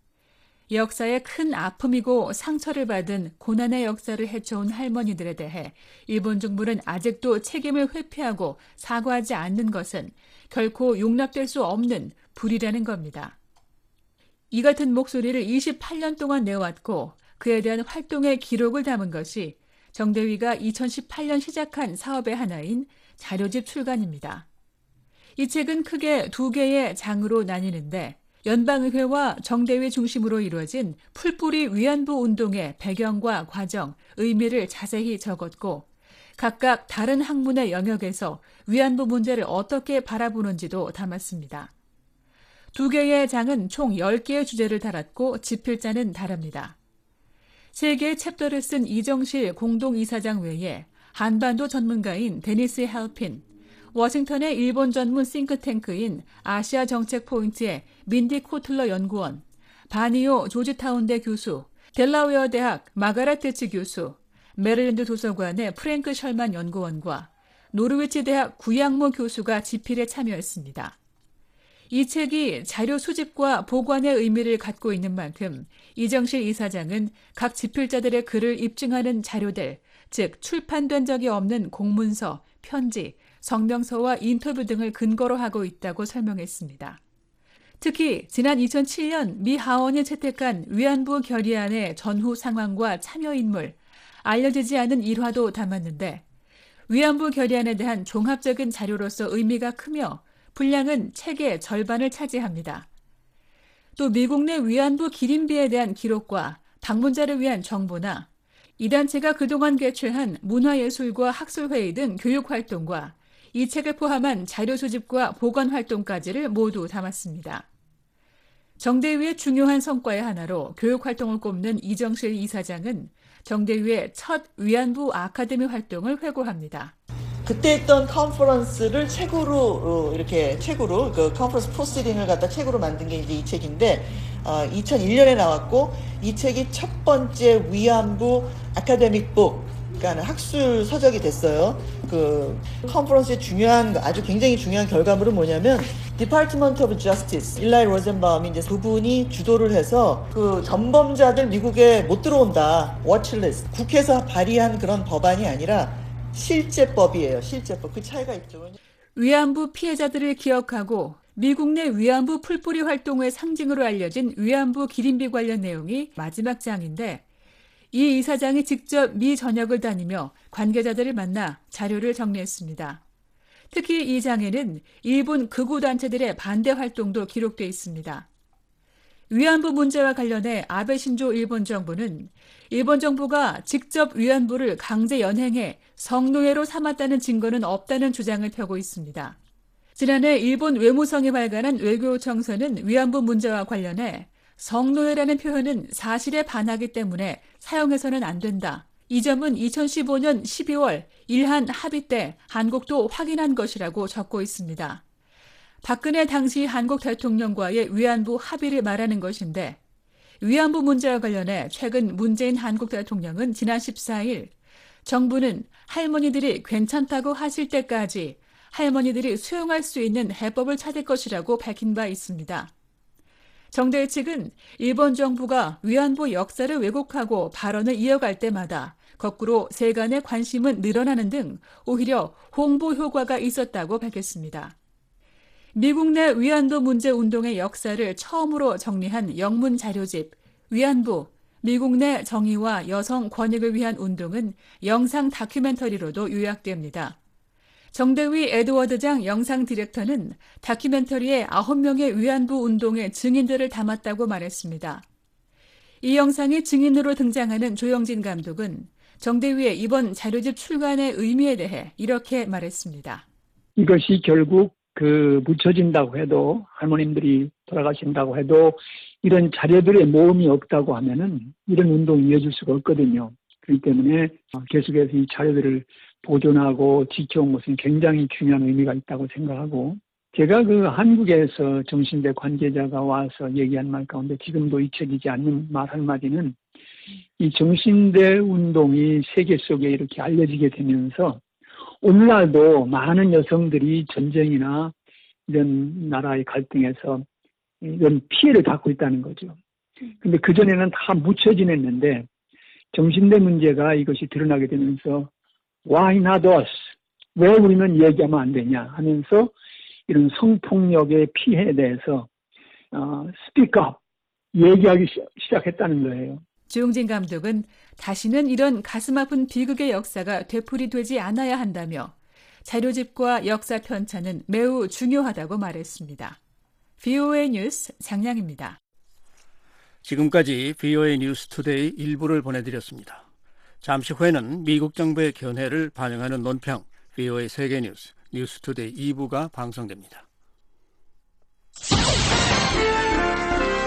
역사의 큰 아픔이고 상처를 받은 고난의 역사를 헤쳐온 할머니들에 대해 일본 정부는 아직도 책임을 회피하고 사과하지 않는 것은 결코 용납될 수 없는 불이라는 겁니다. 이 같은 목소리를 28년 동안 내왔고 그에 대한 활동의 기록을 담은 것이 정대위가 2018년 시작한 사업의 하나인 자료집 출간입니다. 이 책은 크게 두 개의 장으로 나뉘는데 연방의회와 정대위 중심으로 이루어진 풀뿌리 위안부 운동의 배경과 과정, 의미를 자세히 적었고 각각 다른 학문의 영역에서 위안부 문제를 어떻게 바라보는지도 담았습니다. 두 개의 장은 총 10개의 주제를 달았고 집필자는 다릅니다. 3개의 챕터를 쓴 이정실 공동이사장 외에 한반도 전문가인 데니스 헬핀, 워싱턴의 일본 전문 싱크탱크인 아시아 정책 포인트의 민디 코틀러 연구원, 바니오 조지타운대 교수, 델라웨어 대학 마가렛 테츠 교수, 메릴랜드 도서관의 프랭크 셜만 연구원과 노르위치 대학 구양모 교수가 집필에 참여했습니다. 이 책이 자료 수집과 보관의 의미를 갖고 있는 만큼 이정실 이사장은 각 집필자들의 글을 입증하는 자료들, 즉 출판된 적이 없는 공문서, 편지, 성명서와 인터뷰 등을 근거로 하고 있다고 설명했습니다. 특히 지난 2007년 미 하원이 채택한 위안부 결의안의 전후 상황과 참여 인물, 알려지지 않은 일화도 담았는데 위안부 결의안에 대한 종합적인 자료로서 의미가 크며 분량은 책의 절반을 차지합니다. 또 미국 내 위안부 기린비에 대한 기록과 방문자를 위한 정보나 이 단체가 그동안 개최한 문화예술과 학술회의 등 교육활동과 이 책을 포함한 자료 수집과 보관 활동까지를 모두 담았습니다. 정대위의 중요한 성과의 하나로 교육활동을 꼽는 이정실 이사장은 정대위의 첫 위안부 아카데미 활동을 회고합니다. 그때 했던 컨퍼런스를 책으로 그 컨퍼런스 프로시딩을 갖다 책으로 만든 게 이제 이 책인데 2001년에 나왔고 이 책이 첫 번째 위안부 아카데믹 북, 그러니까 학술 서적이 됐어요. 그 컨퍼런스의 아주 굉장히 중요한 결과물은 뭐냐면 Department of Justice, 일라이 로젠바움이 이제 그분이 주도를 해서 그 전범자들 미국에 못 들어온다, 워치리스트, 국회에서 발의한 그런 법안이 아니라 실제법이에요. 실제법. 그 차이가 있죠. 위안부 피해자들을 기억하고 미국 내 위안부 풀뿌리 활동의 상징으로 알려진 위안부 기린비 관련 내용이 마지막 장인데 이 이사장이 직접 미 전역을 다니며 관계자들을 만나 자료를 정리했습니다. 특히 이 장에는 일본 극우단체들의 반대 활동도 기록돼 있습니다. 위안부 문제와 관련해 아베 신조 일본 정부는 일본 정부가 직접 위안부를 강제 연행해 성노예로 삼았다는 증거는 없다는 주장을 펴고 있습니다. 지난해 일본 외무성이 발간한 외교청서는 위안부 문제와 관련해 성노예라는 표현은 사실에 반하기 때문에 사용해서는 안 된다. 이 점은 2015년 12월 일한 합의 때 한국도 확인한 것이라고 적고 있습니다. 박근혜 당시 한국 대통령과의 위안부 합의를 말하는 것인데 위안부 문제와 관련해 최근 문재인 한국 대통령은 지난 14일 정부는 할머니들이 괜찮다고 하실 때까지 할머니들이 수용할 수 있는 해법을 찾을 것이라고 밝힌 바 있습니다. 정대위 측은 일본 정부가 위안부 역사를 왜곡하고 발언을 이어갈 때마다 거꾸로 세간의 관심은 늘어나는 등 오히려 홍보 효과가 있었다고 밝혔습니다. 미국 내 위안부 문제 운동의 역사를 처음으로 정리한 영문 자료집 위안부, 미국 내 정의와 여성 권익을 위한 운동은 영상 다큐멘터리로도 요약됩니다. 정대위 에드워드장 영상 디렉터는 다큐멘터리에 9명의 위안부 운동의 증인들을 담았다고 말했습니다. 이 영상이 증인으로 등장하는 조영진 감독은 정대위의 이번 자료집 출간의 의미에 대해 이렇게 말했습니다. 이것이 결국 묻혀진다고 해도 할머님들이 돌아가신다고 해도 이런 자료들의 모험이 없다고 하면은 이런 운동이 이어질 수가 없거든요. 그렇기 때문에 계속해서 이 자료들을 보존하고 지켜온 것은 굉장히 중요한 의미가 있다고 생각하고 제가 한국에서 정신대 관계자가 와서 얘기한 말 가운데 지금도 잊혀지지 않는 말 한마디는 이 정신대 운동이 세계 속에 이렇게 알려지게 되면서 오늘날도 많은 여성들이 전쟁이나 이런 나라의 갈등에서 이런 피해를 받고 있다는 거죠. 근데 그전에는 다 묻혀 지냈는데 정신대 문제가 이것이 드러나게 되면서 Why not us? 왜 우리는 얘기하면 안 되냐 하면서 이런 성폭력의 피해에 대해서 speak up, 얘기하기 시작했다는 거예요. 조용진 감독은 다시는 이런 가슴 아픈 비극의 역사가 되풀이되지 않아야 한다며 자료집과 역사 편찬은 매우 중요하다고 말했습니다. VOA 뉴스 장량입니다. 지금까지 VOA 뉴스 투데이 1부를 보내드렸습니다. 잠시 후에는 미국 정부의 견해를 반영하는 논평 VOA 세계뉴스 뉴스 투데이 2부가 방송됩니다.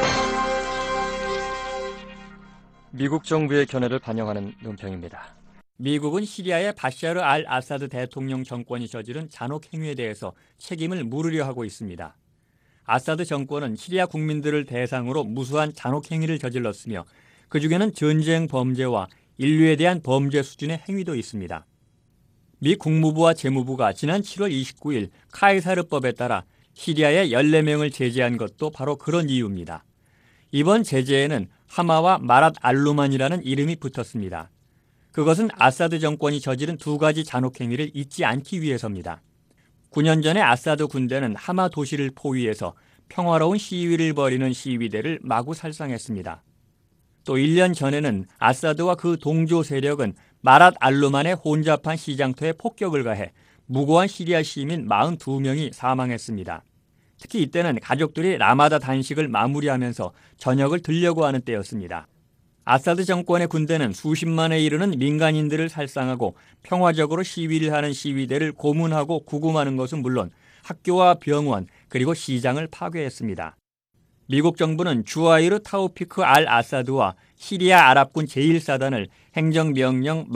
미국 정부의 견해를 반영하는 논평입니다. 미국은 시리아의 바샤르 알 아사드 대통령 정권이 저지른 잔혹 행위에 대해서 책임을 물으려 하고 있습니다. 아사드 정권은 시리아 국민들을 대상으로 무수한 잔혹 행위를 저질렀으며 그중에는 전쟁 범죄와 인류에 대한 범죄 수준의 행위도 있습니다. 미 국무부와 재무부가 지난 7월 29일 카이사르법에 따라 시리아에 14명을 제재한 것도 바로 그런 이유입니다. 이번 제재에는 하마와 마랏 알루만이라는 이름이 붙었습니다. 그것은 아사드 정권이 저지른 두 가지 잔혹 행위를 잊지 않기 위해서입니다. 9년 전에 아사드 군대는 하마 도시를 포위해서 평화로운 시위를 벌이는 시위대를 마구 살상했습니다. 또 1년 전에는 아사드와 그 동조 세력은 마랏 알루만의 혼잡한 시장터에 폭격을 가해 무고한 시리아 시민 42명이 사망했습니다. 특히 이때는 가족들이 라마다 단식을 마무리하면서 저녁을 들려고 하는 때였습니다. 아사드 정권의 군대는 수십만에 이르는 민간인들을 살상하고 평화적으로 시위를 하는 시위대를 고문하고 구금하는 것은 물론 학교와 병원 그리고 시장을 파괴했습니다. 미국 정부는 주하이르 타우피크 알 아사드와 시리아 아랍군 제1사단을 행정명령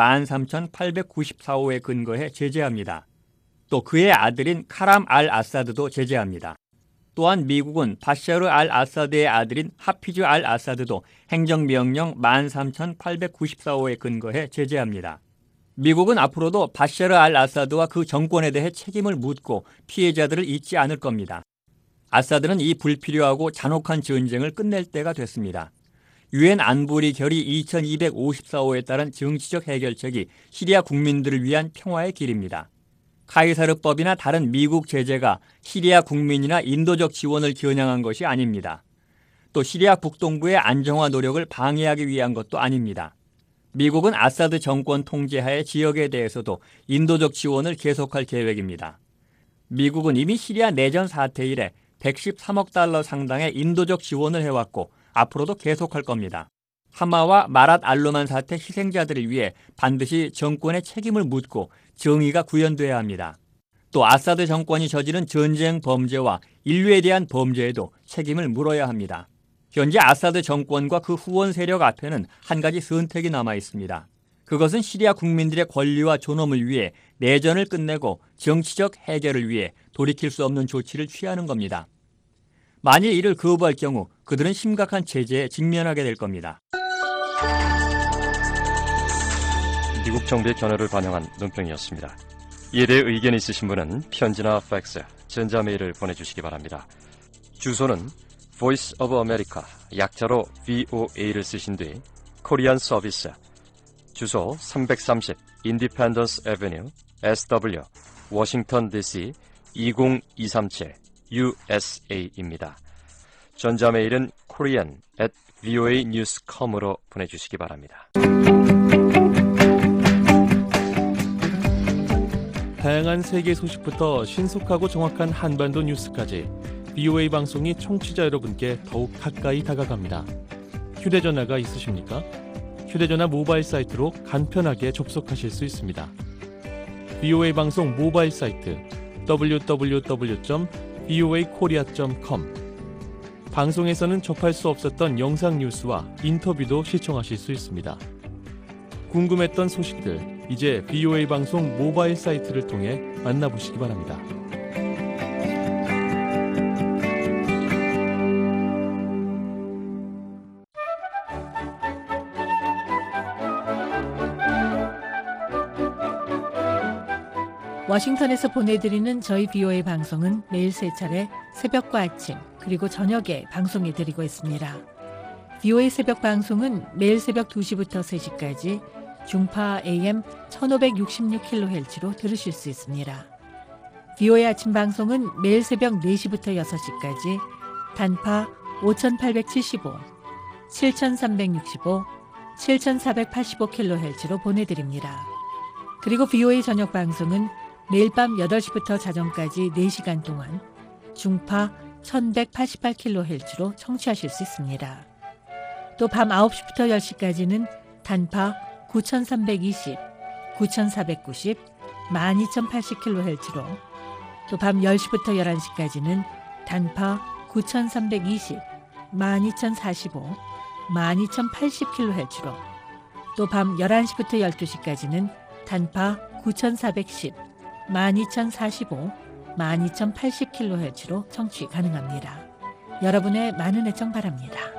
13894호에 근거해 제재합니다. 또 그의 아들인 카람 알 아사드도 제재합니다. 또한 미국은 바샤르 알 아사드의 아들인 하피즈 알 아사드도 행정명령 13894호에 근거해 제재합니다. 미국은 앞으로도 바샤르 알 아사드와 그 정권에 대해 책임을 묻고 피해자들을 잊지 않을 겁니다. 아사드는 이 불필요하고 잔혹한 전쟁을 끝낼 때가 됐습니다. 유엔 안보리 결의 2254호에 따른 정치적 해결책이 시리아 국민들을 위한 평화의 길입니다. 카이사르법이나 다른 미국 제재가 시리아 국민이나 인도적 지원을 겨냥한 것이 아닙니다. 또 시리아 북동부의 안정화 노력을 방해하기 위한 것도 아닙니다. 미국은 아사드 정권 통제하에 지역에 대해서도 인도적 지원을 계속할 계획입니다. 미국은 이미 시리아 내전 사태 이래 113억 달러 상당의 인도적 지원을 해왔고 앞으로도 계속할 겁니다. 하마와 마랏 알루만 사태 희생자들을 위해 반드시 정권의 책임을 묻고 정의가 구현돼야 합니다. 또 아사드 정권이 저지른 전쟁 범죄와 인류에 대한 범죄에도 책임을 물어야 합니다. 현재 아사드 정권과 그 후원 세력 앞에는 한 가지 선택이 남아 있습니다. 그것은 시리아 국민들의 권리와 존엄을 위해 내전을 끝내고 정치적 해결을 위해 돌이킬 수 없는 조치를 취하는 겁니다. 만일 이를 거부할 경우 그들은 심각한 제재에 직면하게 될 겁니다. 미국 정부의 견해를 반영한 논평이었습니다. 이에 대해 의견이 있으신 분은 편지나 팩스, 전자메일을 보내주시기 바랍니다. 주소는 Voice of America, 약자로 VOA를 쓰신 뒤 코리안 서비스, 주소 330 Independence Avenue, SW, 워싱턴 DC 20237 USA입니다. 전자메일은 korean@voanews.com으로 보내주시기 바랍니다. 다양한 세계 소식부터 신속하고 정확한 한반도 뉴스까지 VOA 방송이 청취자 여러분께 더욱 가까이 다가갑니다. 휴대전화가 있으십니까? 휴대전화 모바일 사이트로 간편하게 접속하실 수 있습니다. VOA 방송 모바일 사이트 www.voakorea.com. 방송에서는 접할 수 없었던 영상 뉴스와 인터뷰도 시청하실 수 있습니다. 궁금했던 소식들, 이제 VOA 방송 모바일 사이트를 통해 만나보시기 바랍니다. 워싱턴에서 보내드리는 저희 VOA 방송은 매일 3차례 새벽과 아침 그리고 저녁에 방송해드리고 있습니다. VOA 새벽 방송은 매일 새벽 2시부터 3시까지 중파 AM 1566kHz로 들으실 수 있습니다. VOA 아침 방송은 매일 새벽 4시부터 6시까지 단파 5875, 7365, 7485kHz로 보내드립니다. 그리고 VOA 저녁 방송은 매일 밤 8시부터 자정까지 4시간 동안 중파 1188kHz로 청취하실 수 있습니다. 또 밤 9시부터 10시까지는 단파 9320, 9490, 12080kHz로 또 밤 10시부터 11시까지는 단파 9320, 12045, 12080kHz로 또 밤 11시부터 12시까지는 단파 9410, 12045, 12080kHz로 청취 가능합니다. 여러분의 많은 애청 바랍니다.